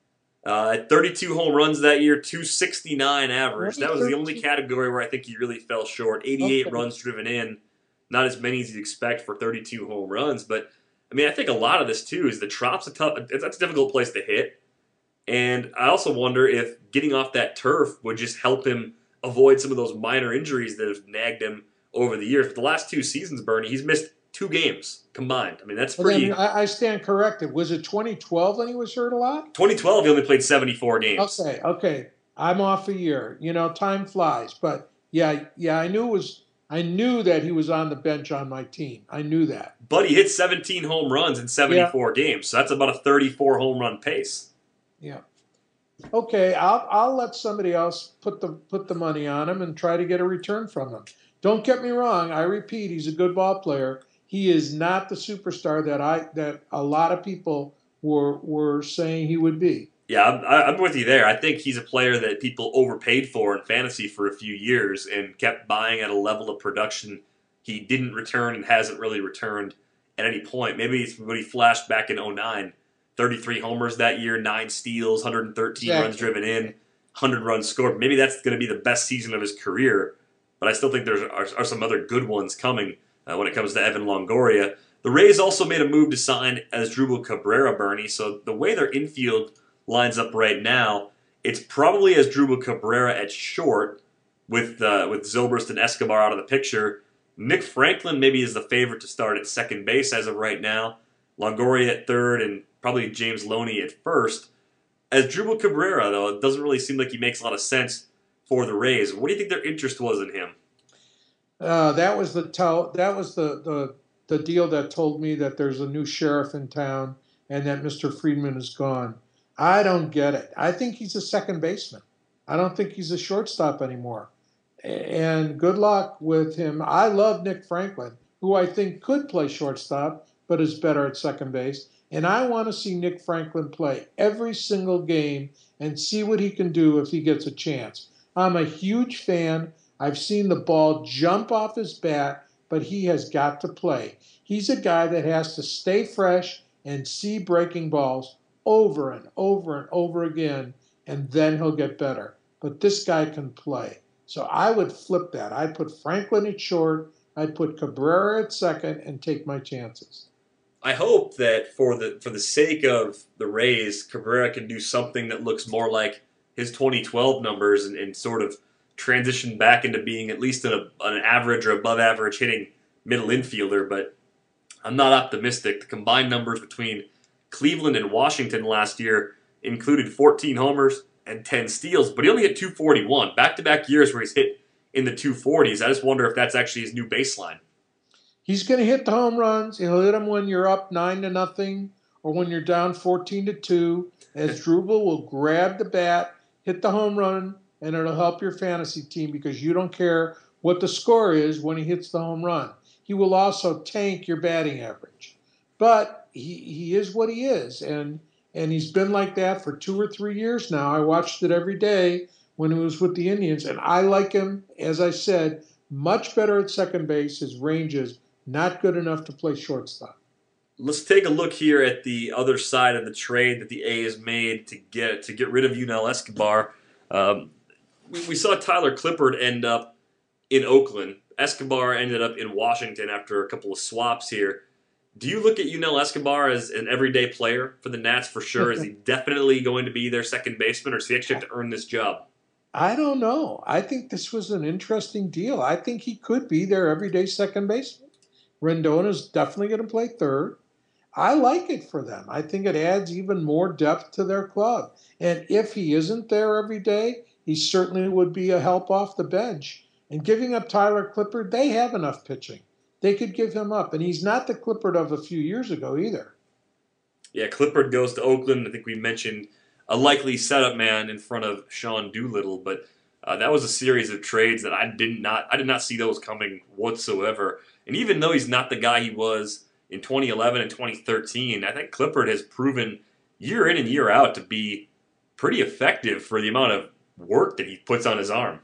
32 home runs that year, 269 average. That was the only category where I think he really fell short. 88 runs driven in. Not as many as you'd expect for 32 home runs. But, I mean, I think a lot of this, too, is the Trop's that's a difficult place to hit. And I also wonder if getting off that turf would just help him avoid some of those minor injuries that have nagged him over the years. For the last 2 seasons, Bernie, he's missed 2 games combined. I mean, that's pretty... I stand corrected. Was it 2012 when he was hurt a lot? 2012, he only played 74 games. Okay. I'm off a year. Time flies. But, yeah, I knew that he was on the bench on my team. I knew that. But he hit 17 home runs in 74 games, so that's about a 34 home run pace. Yeah. Okay, I'll let somebody else put the money on him and try to get a return from him. Don't get me wrong. I repeat, he's a good ball player. He is not the superstar that a lot of people were saying he would be. Yeah, I'm with you there. I think he's a player that people overpaid for in fantasy for a few years and kept buying at a level of production he didn't return and hasn't really returned at any point. Maybe it's when he flashed back in 2009. 33 homers that year, 9 steals, 113 runs driven in, 100 runs scored. Maybe that's going to be the best season of his career, but I still think there are some other good ones coming when it comes to Evan Longoria. The Rays also made a move to sign Asdrubal Cabrera, Bernie, so the way their infield lines up right now, it's probably Asdrubal Cabrera at short with Zobrist and Escobar out of the picture. Nick Franklin maybe is the favorite to start at second base as of right now. Longoria at third and probably James Loney at first. Asdrubal Cabrera, though, it doesn't really seem like he makes a lot of sense for the Rays. What do you think their interest was in him? That was the deal that told me that there's a new sheriff in town and that Mr. Friedman is gone. I don't get it. I think he's a second baseman. I don't think he's a shortstop anymore. And good luck with him. I love Nick Franklin, who I think could play shortstop, but is better at second base. And I want to see Nick Franklin play every single game and see what he can do if he gets a chance. I'm a huge fan. I've seen the ball jump off his bat, but he has got to play. He's a guy that has to stay fresh and see breaking balls over and over and over again, and then he'll get better. But this guy can play. So I would flip that. I'd put Franklin at short, I'd put Cabrera at second, and take my chances. I hope that for the sake of the Rays, Cabrera can do something that looks more like his 2012 numbers and sort of transition back into being at least an average or above average hitting middle infielder, but I'm not optimistic. The combined numbers between Cleveland and Washington last year included 14 homers and 10 steals, but he only hit 241. Back-to-back years where he's hit in the 240s. I just wonder if that's actually his new baseline. He's going to hit the home runs. He'll hit them when you're up 9-0 or when you're down 14-2. Asdrubal will grab the bat, hit the home run, and it'll help your fantasy team because you don't care what the score is when he hits the home run. He will also tank your batting average. But he is what he is, and he's been like that for 2 or 3 years now. I watched it every day when he was with the Indians, and I like him, as I said, much better at second base. His range is not good enough to play shortstop. Let's take a look here at the other side of the trade that the A's made to get rid of Yunel Escobar. Um, we saw Tyler Clippard end up in Oakland. Escobar ended up in Washington after a couple of swaps here. Do you look at Yunel Escobar as an everyday player for the Nats for sure? Is he definitely going to be their second baseman, or does he actually have to earn this job? I don't know. I think this was an interesting deal. I think he could be their everyday second baseman. Rendon's definitely going to play third. I like it for them. I think it adds even more depth to their club. And if he isn't there every day, he certainly would be a help off the bench. And giving up Tyler Clippard, they have enough pitching. They could give him up. And he's not the Clippard of a few years ago either. Yeah, Clippard goes to Oakland. I think we mentioned a likely setup man in front of Sean Doolittle, but that was a series of trades that I did not see those coming whatsoever. And even though he's not the guy he was in 2011 and 2013, I think Clippard has proven year in and year out to be pretty effective for the amount of work that he puts on his arm.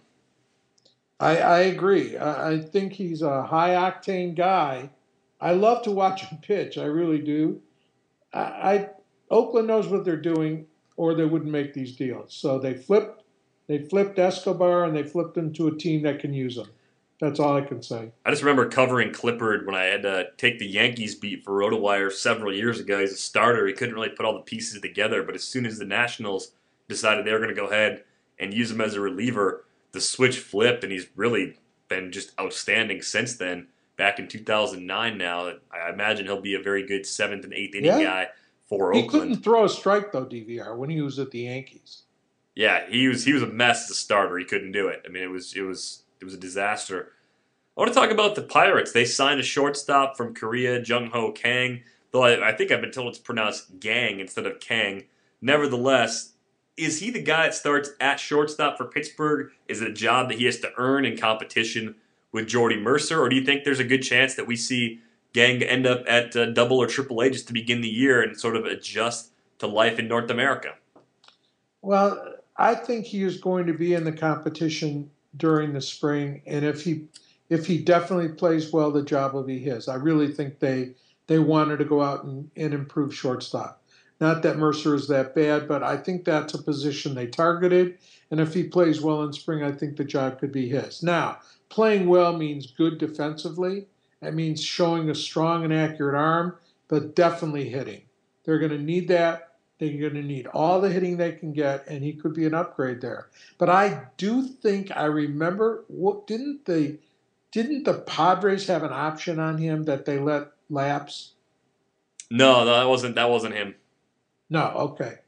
I agree. I think he's a high octane guy. I love to watch him pitch. I really do. I Oakland knows what they're doing, or they wouldn't make these deals. So they flipped Escobar, and they flipped him to a team that can use him. That's all I can say. I just remember covering Clippard when I had to take the Yankees beat for RotoWire several years ago. He's a starter. He couldn't really put all the pieces together, but as soon as the Nationals decided they were going to go ahead and use him as a reliever, the switch flipped, and he's really been just outstanding since then. Back in 2009 now, I imagine he'll be a very good seventh and eighth inning Yeah, guy for he Oakland. couldn't throw a strike though, DVR, when he was at the Yankees. Yeah, he was a mess as a starter. He couldn't do it. I mean, it was a disaster. I want to talk about the Pirates. They signed a shortstop from Korea, Jung Ho Kang, though I think I've been told it's pronounced Gang instead of Kang. Nevertheless, is he the guy that starts at shortstop for Pittsburgh? Is it a job that he has to earn in competition with Jordy Mercer, or do you think there's a good chance that we see Gang end up at Double or Triple A just to begin the year and sort of adjust to life in North America? Well, I think he is going to be in the competition during the spring, and if he definitely plays well, the job will be his. I really think they wanted to go out and improve shortstop. Not that Mercer is that bad, but I think that's a position they targeted. And if he plays well in spring, I think the job could be his. Now, playing well means good defensively. That means showing a strong and accurate arm, but definitely hitting. They're going to need that. They're going to need all the hitting they can get, and he could be an upgrade there. But I do think I remember what didn't the Padres have an option on him that they let lapse? No, that wasn't him. No, okay.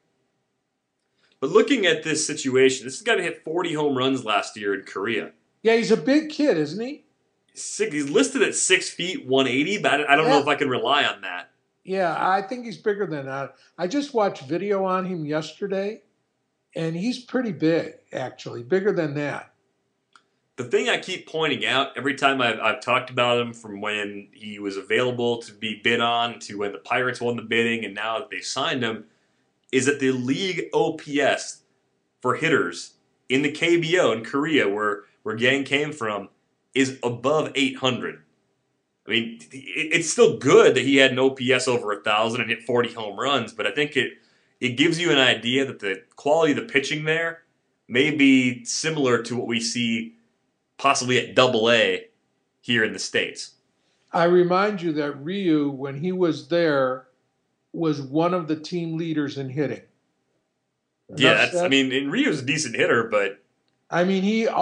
But looking at this situation, this guy hit 40 home runs last year in Korea. Yeah, he's a big kid, isn't he? He's listed at 6 feet 180, but I don't know Yeah. if I can rely on that. Yeah, I think he's bigger than that. I just watched video on him yesterday, and he's pretty big, actually, bigger than that. The thing I keep pointing out every time I've talked about him, from when he was available to be bid on to when the Pirates won the bidding and now that they signed him, is that the league OPS for hitters in the KBO in Korea, where Yang came from, is above 800. I mean, it's still good that he had an OPS over 1,000 and hit 40 home runs, but I think it gives you an idea that the quality of the pitching there may be similar to what we see possibly at Double A here in the States. I remind you that Ryu, when he was there, was one of the team leaders in hitting. Yeah, Enough I said. mean, and Rio's a decent hitter, but I mean,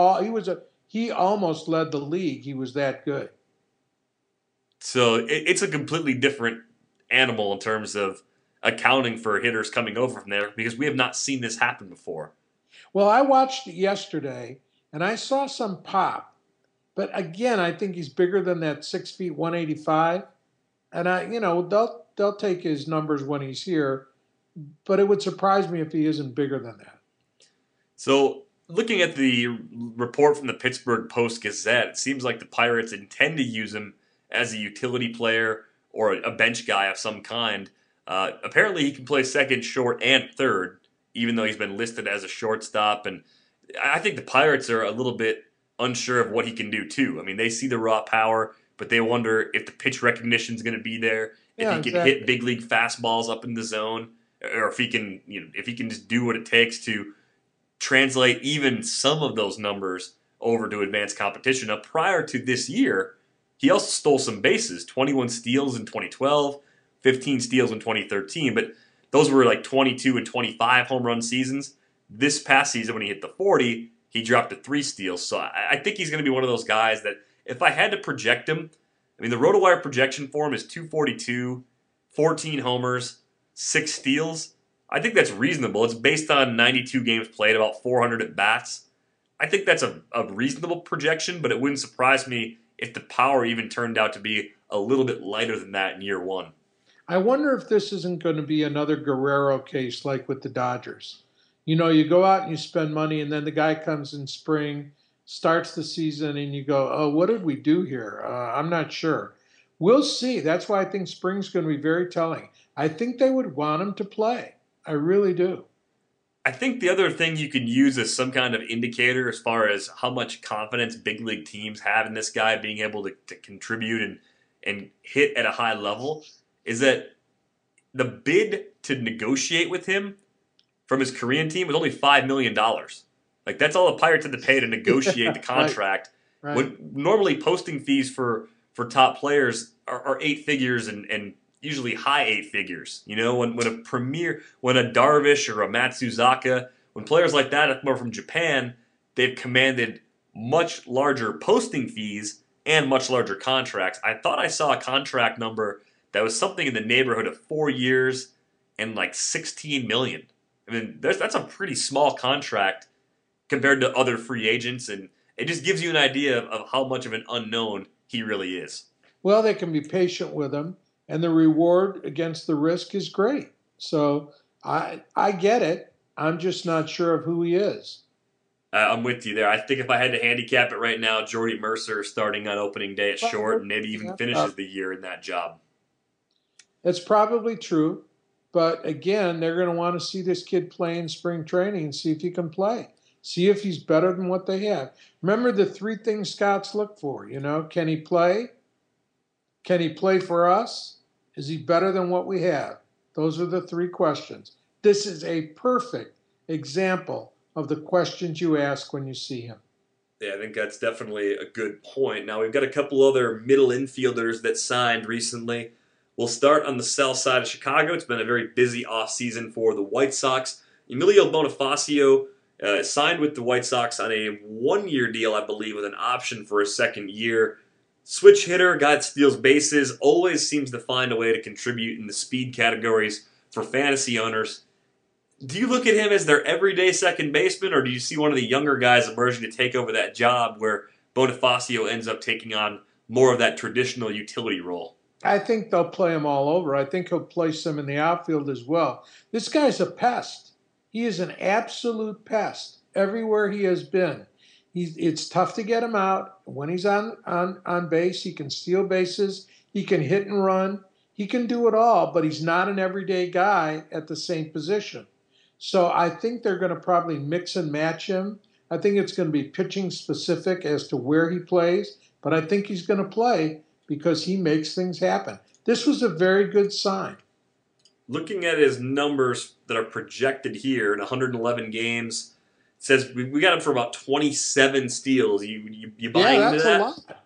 he almost led the league. He was that good. so it's a completely different animal in terms of accounting for hitters coming over from there because we have not seen this happen before. Well, I watched it yesterday, and I saw some pop. But again, I think he's bigger than that 6 feet 185. And they'll take his numbers when he's here, but it would surprise me if he isn't bigger than that. So, looking at the report from the Pittsburgh Post Gazette, it seems like the Pirates intend to use him as a utility player or a bench guy of some kind. Apparently, he can play second, short, and third, even though he's been listed as a shortstop. And I think the Pirates are a little bit unsure of what he can do, too. I mean, they see the raw power, but they wonder if the pitch recognition is going to be there, if Yeah, he can hit exactly. big league fastballs up in the zone, or if he can, if he can just do what it takes to translate even some of those numbers over to advanced competition. Now, prior to this year, he also stole some bases: 21 steals in 2012, 15 steals in 2013. But those were like 22 and 25 home run seasons. This past season, when he hit the 40, he dropped to 3 steals. So I think he's going to be one of those guys that, if I had to project him, I mean, the RotoWire projection for him is 242, 14 homers, 6 steals. I think that's reasonable. It's based on 92 games played, about 400 at bats. I think that's a reasonable projection, but it wouldn't surprise me if the power even turned out to be a little bit lighter than that in year one. I wonder if this isn't going to be another Guerrero case like with the Dodgers. You know, you go out and you spend money, and then the guy comes in spring, starts the season, and you go, oh, what did we do here? I'm not sure. We'll see. That's why I think spring's going to be very telling. I think they would want him to play. I really do. I think the other thing you can use as some kind of indicator as far as how much confidence big league teams have in this guy being able to contribute and hit at a high level is that the bid to negotiate with him from his Korean team was only $5 million. Like, that's all the Pirates had to pay to negotiate the Right, contract. right. When normally posting fees for top players are 8 figures and usually high 8 figures. You know, when a Darvish or a Matsuzaka, when players like that are from Japan, they've commanded much larger posting fees and much larger contracts. I thought I saw a contract number that was something in the neighborhood of 4 years and like 16 million. I mean, that's a pretty small contract compared to other free agents, and it just gives you an idea of how much of an unknown he really is. Well, they can be patient with him, and the reward against the risk is great. So I get it. I'm just not sure of who he is. I'm with you there. I think if I had to handicap it right now, Jordy Mercer starting on opening day at short and maybe even Yeah, finishes the year in that job. that's probably true. But again, they're going to want to see this kid play in spring training and see if he can play. See if he's better than what they have. Remember the three things scouts look for, you know? Can he play? Can he play for us? Is he better than what we have? Those are the three questions. This is a perfect example of the questions you ask when you see him. Yeah, I think that's definitely a good point. Now, we've got a couple other middle infielders that signed recently. We'll start on the south side of Chicago. It's been a very busy offseason for the White Sox. Emilio Bonifacio signed with the White Sox on a 1 year deal, I believe, with an option for a second year. Switch hitter, guy that steals bases, always seems to find a way to contribute in the speed categories for fantasy owners. Do you look at him as their everyday second baseman, or do you see one of the younger guys emerging to take over that job where Bonifacio ends up taking on more of that traditional utility role? I think they'll play him all over. I think he'll place him in the outfield as well. This guy's a pest. He is an absolute pest everywhere he has been. It's tough to get him out. When he's on base, he can steal bases, he can hit and run, he can do it all, but he's not an everyday guy at the same position. So I think they're going to probably mix and match him. I think it's going to be pitching specific as to where he plays, but I think he's going to play because he makes things happen. This was a very good sign. Looking at his numbers that are projected here in 111 games, it says we got him for about 27 steals. You Yeah, buying into that's a that? lot.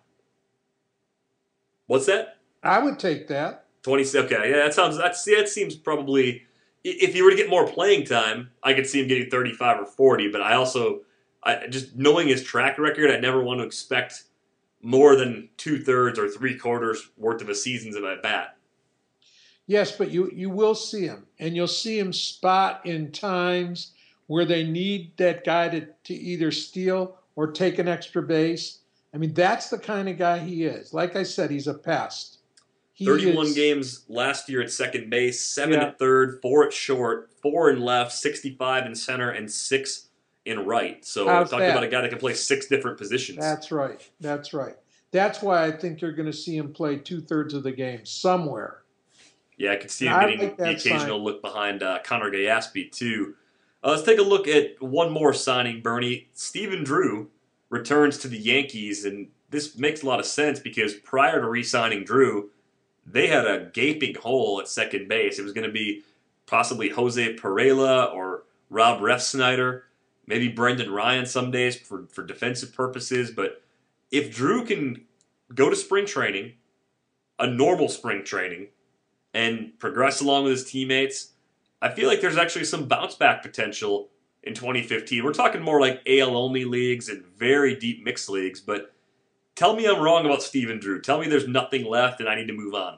What's that? I would take that. 20. Okay, yeah, that seems probably, if he were to get more playing time, I could see him getting 35 or 40. But I just knowing his track record, I never want to expect more than 2/3 or 3/4 worth of a season's of at bat. Yes, but you will see him, and you'll see him spot in times where they need that guy to either steal or take an extra base. I mean, that's the kind of guy he is. Like I said, he's a pest. He 31 is, games last year at second base, 7 yeah, at third, 4 at short, 4 in left, 65 in center, and 6 in right. So how's talk about a that? guy that can play 6 different positions. That's right. That's right. That's why I think you're going to see him play two-thirds of the game somewhere. Yeah, I could see And him I getting like the that sign. occasional look behind Connor Gayaspy, too. Let's take a look at one more signing, Bernie. Stephen Drew returns to the Yankees, and this makes a lot of sense because prior to re signing Drew, they had a gaping hole at second base. It was going to be possibly Jose Pereira or Rob Refsnyder, maybe Brendan Ryan some days for defensive purposes. But if Drew can go to spring training, a normal spring training, and progress along with his teammates, I feel like there's actually some bounce back potential in 2015. We're talking more like AL only leagues and very deep mixed leagues, but tell me I'm wrong about Stephen Drew. Tell me there's nothing left and I need to move on.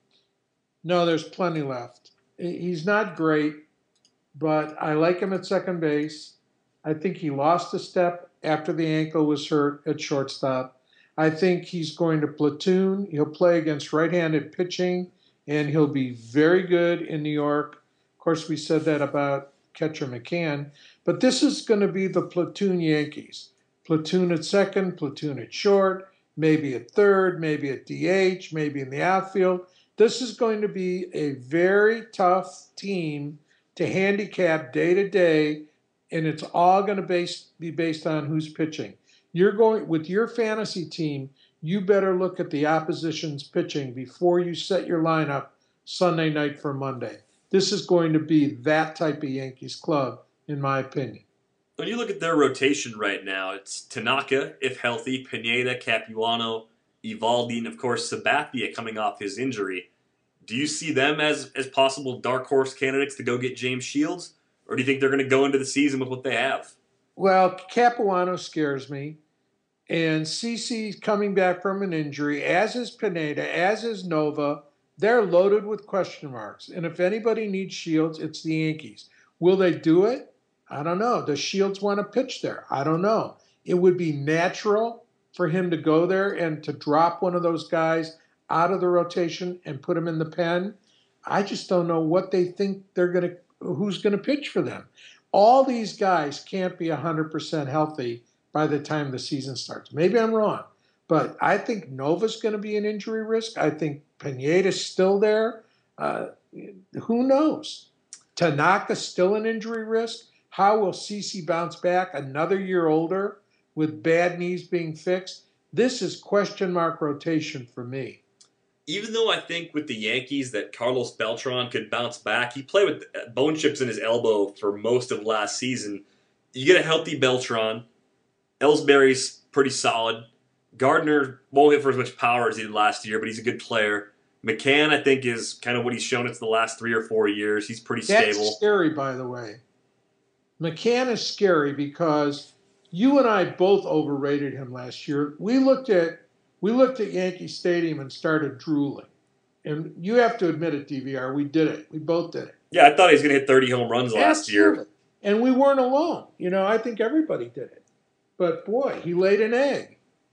No, there's plenty left. He's not great, but I like him at second base. I think he lost a step after the ankle was hurt at shortstop. I think he's going to platoon. He'll play against right-handed pitching, and he'll be very good in New York. Of course, we said that about catcher McCann, but this is going to be the platoon Yankees. Platoon at second, platoon at short, maybe at third, maybe at DH, maybe in the outfield. This is going to be a very tough team to handicap day to day, and it's all going to be based on who's pitching. You're going with your fantasy team, you better look at the opposition's pitching before you set your lineup Sunday night for Monday. This is going to be that type of Yankees club, in my opinion. When you look at their rotation right now, it's Tanaka, if healthy, Pineda, Capuano, Evaldi, and of course Sabathia coming off his injury. Do you see them as possible dark horse candidates to go get James Shields? Or do you think they're going to go into the season with what they have? Well, Capuano scares me. And CC's coming back from an injury, as is Pineda, as is Nova. They're loaded with question marks. And if anybody needs Shields, it's the Yankees. Will they do it? I don't know. Does Shields want to pitch there? I don't know. It would be natural for him to go there and to drop one of those guys out of the rotation and put him in the pen. I just don't know what they think who's going to pitch for them. All these guys can't be 100% healthy by the time the season starts. Maybe I'm wrong, but I think Nova's going to be an injury risk. I think Pineda's still there. Who knows? Tanaka's still an injury risk. How will CC bounce back another year older with bad knees being fixed? This is question mark rotation for me. Even though I think with the Yankees that Carlos Beltran could bounce back, he played with bone chips in his elbow for most of last season. You get a healthy Beltran. Ellsbury's pretty solid. Gardner won't hit for as much power as he did last year, but he's a good player. McCann, I think, is kind of what he's shown us the last 3 or 4 years. He's pretty stable. That's scary, by the way. McCann is scary because you and I both overrated him last year. We looked at Yankee Stadium and started drooling. And you have to admit it, DVR. We did it. We both did it. Yeah, I thought he was going to hit 30 home runs last year. And we weren't alone. I think everybody did it. But, boy, he laid an egg.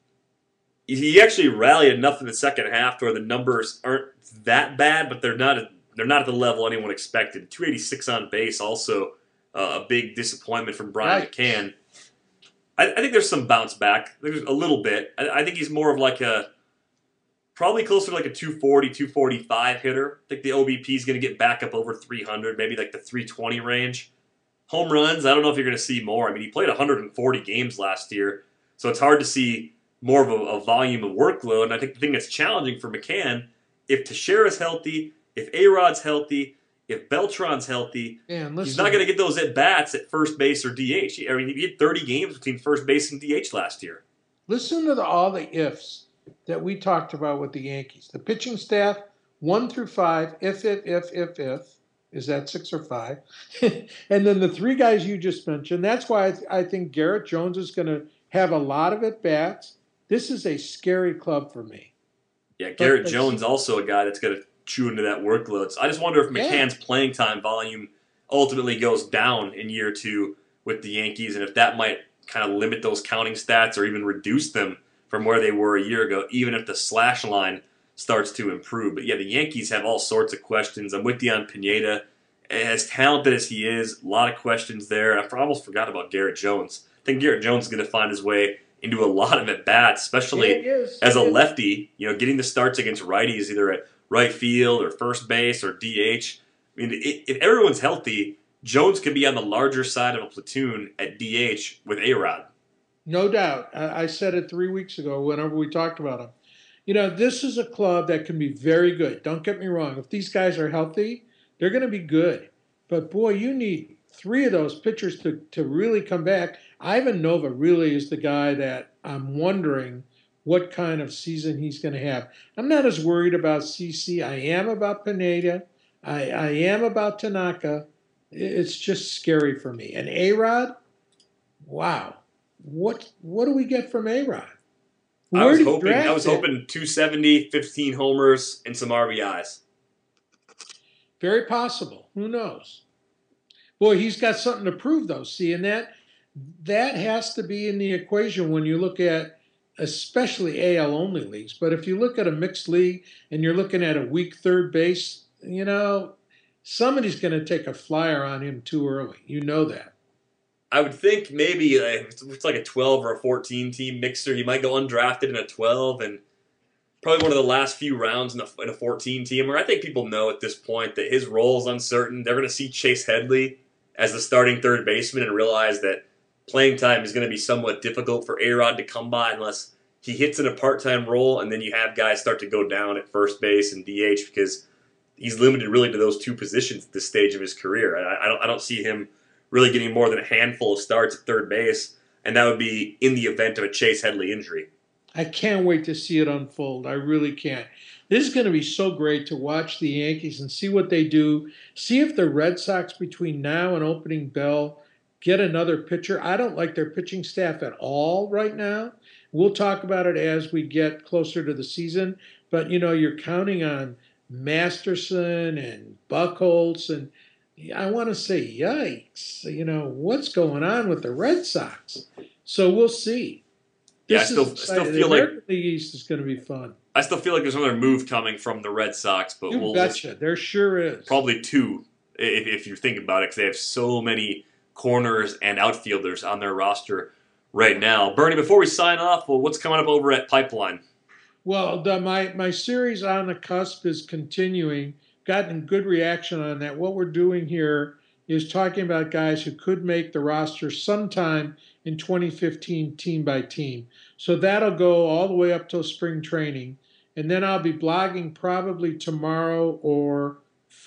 He actually rallied enough in the second half to where the numbers aren't that bad, but they're not at the level anyone expected. 286 on base, also a big disappointment from Brian McCann. I think there's some bounce back. There's a little bit. I think he's more of like probably closer to like a 240, 245 hitter. I think the OBP is going to get back up over 300, maybe like the 320 range. Home runs, I don't know if you're going to see more. I mean, he played 140 games last year, so it's hard to see more of a volume of workload. And I think the thing that's challenging for McCann, if Teixeira's healthy, if A-Rod's healthy, if Beltran's healthy, he's not going to get those at-bats at first base or DH. I mean, he had 30 games between first base and DH last year. Listen to all the ifs that we talked about with the Yankees. The pitching staff, 1 through 5, if. Is that 6 or 5? And then the 3 guys you just mentioned. That's why I think Garrett Jones is going to have a lot of at-bats. This is a scary club for me. Yeah, Garrett Jones also a guy that's going to chew into that workload. So I just wonder if McCann's playing time volume ultimately goes down in year 2 with the Yankees, and if that might kind of limit those counting stats or even reduce them from where they were a year ago, even if the slash line starts to improve. But yeah, the Yankees have all sorts of questions. I'm with you on Pineda. As talented as he is, a lot of questions there. I almost forgot about Garrett Jones. I think Garrett Jones is going to find his way into a lot of at-bats, especially as a lefty, getting the starts against righties either at right field or first base or DH. I mean, if everyone's healthy, Jones could be on the larger side of a platoon at DH with A-Rod. No doubt. I said it 3 weeks ago whenever we talked about him. This is a club that can be very good. Don't get me wrong. If these guys are healthy, they're going to be good. But boy, you need three of those pitchers to really come back. Ivan Nova really is the guy that I'm wondering what kind of season he's going to have. I'm not as worried about CC. I am about Pineda. I am about Tanaka. It's just scary for me. And A-Rod, wow. What do we get from A-Rod? I was hoping 270, 15 homers, and some RBIs. Very possible. Who knows? Boy, he's got something to prove, though. See, and that has to be in the equation when you look at especially AL-only leagues. But if you look at a mixed league and you're looking at a weak third base, somebody's going to take a flyer on him too early. You know that. I would think maybe if it's like a 12 or a 14 team mixer, you might go undrafted in a 12 and probably one of the last few rounds in a 14 teamer. I think people know at this point that his role is uncertain. They're going to see Chase Headley as the starting third baseman and realize that playing time is going to be somewhat difficult for A-Rod to come by unless he hits in a part-time role, and then you have guys start to go down at first base and DH because he's limited really to those two positions at this stage of his career. I don't see him really getting more than a handful of starts at third base, and that would be in the event of a Chase Headley injury. I can't wait to see it unfold. I really can't. This is going to be so great to watch the Yankees and see what they do. See if the Red Sox between now and opening bell get another pitcher. I don't like their pitching staff at all right now. We'll talk about it as we get closer to the season. But, you're counting on Masterson and Buchholz, and I want to say, yikes, what's going on with the Red Sox? So we'll see. Yeah, I still feel like the East is going to be fun. I still feel like there's another move coming from the Red Sox, but you betcha. There sure is. Probably two, if you think about it, because they have so many corners and outfielders on their roster right now. Bernie, before we sign off, what's coming up over at Pipeline? Well, my series On the Cusp is continuing. Gotten good reaction on that. What we're doing here is talking about guys who could make the roster sometime in 2015 team by team. So that'll go all the way up till spring training. And then I'll be blogging probably tomorrow or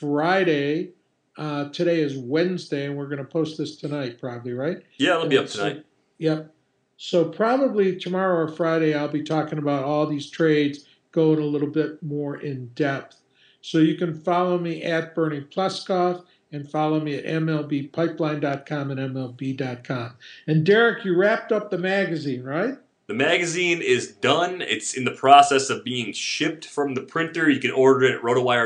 Friday. Today is Wednesday, and we're going to post this tonight probably, right? Yeah, it'll be up tonight. Yep. So probably tomorrow or Friday I'll be talking about all these trades, going a little bit more in depth. So you can follow me at Bernie Pluskoff and follow me at MLBpipeline.com and MLB.com. And Derek, you wrapped up the magazine, right? The magazine is done. It's in the process of being shipped from the printer. You can order it at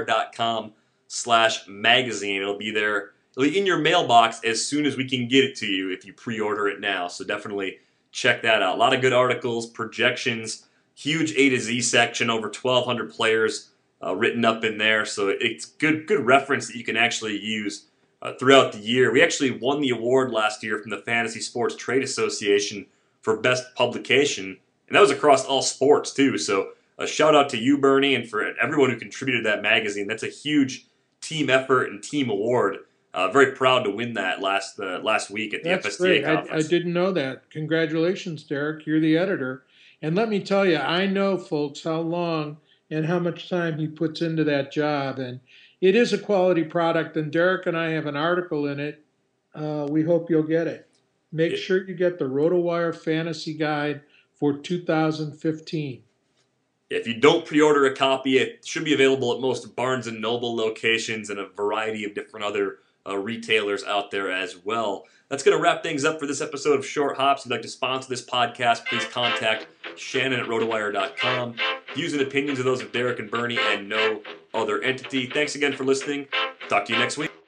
rotowire.com/magazine. It'll be there. It'll be in your mailbox as soon as we can get it to you if you pre-order it now. So definitely check that out. A lot of good articles, projections, huge A to Z section, over 1,200 players written up in there, so it's good reference that you can actually use throughout the year. We actually won the award last year from the Fantasy Sports Trade Association for best publication, and that was across all sports too. So a shout out to you, Bernie, and for everyone who contributed to that magazine. That's a huge team effort and team award. Very proud to win that last week at the FSTA conference. I didn't know that. Congratulations, Derek. You're the editor, and let me tell you, I know, folks, how long and how much time he puts into that job. And it is a quality product, and Derek and I have an article in it. We hope you'll get it. Make sure you get the RotoWire Fantasy Guide for 2015. If you don't pre-order a copy, it should be available at most Barnes & Noble locations and a variety of different other retailers out there as well. That's going to wrap things up for this episode of Short Hops. If you'd like to sponsor this podcast, please contact Shannon at rotowire.com. Views and opinions of those of Derek and Bernie and no other entity. Thanks again for listening. Talk to you next week.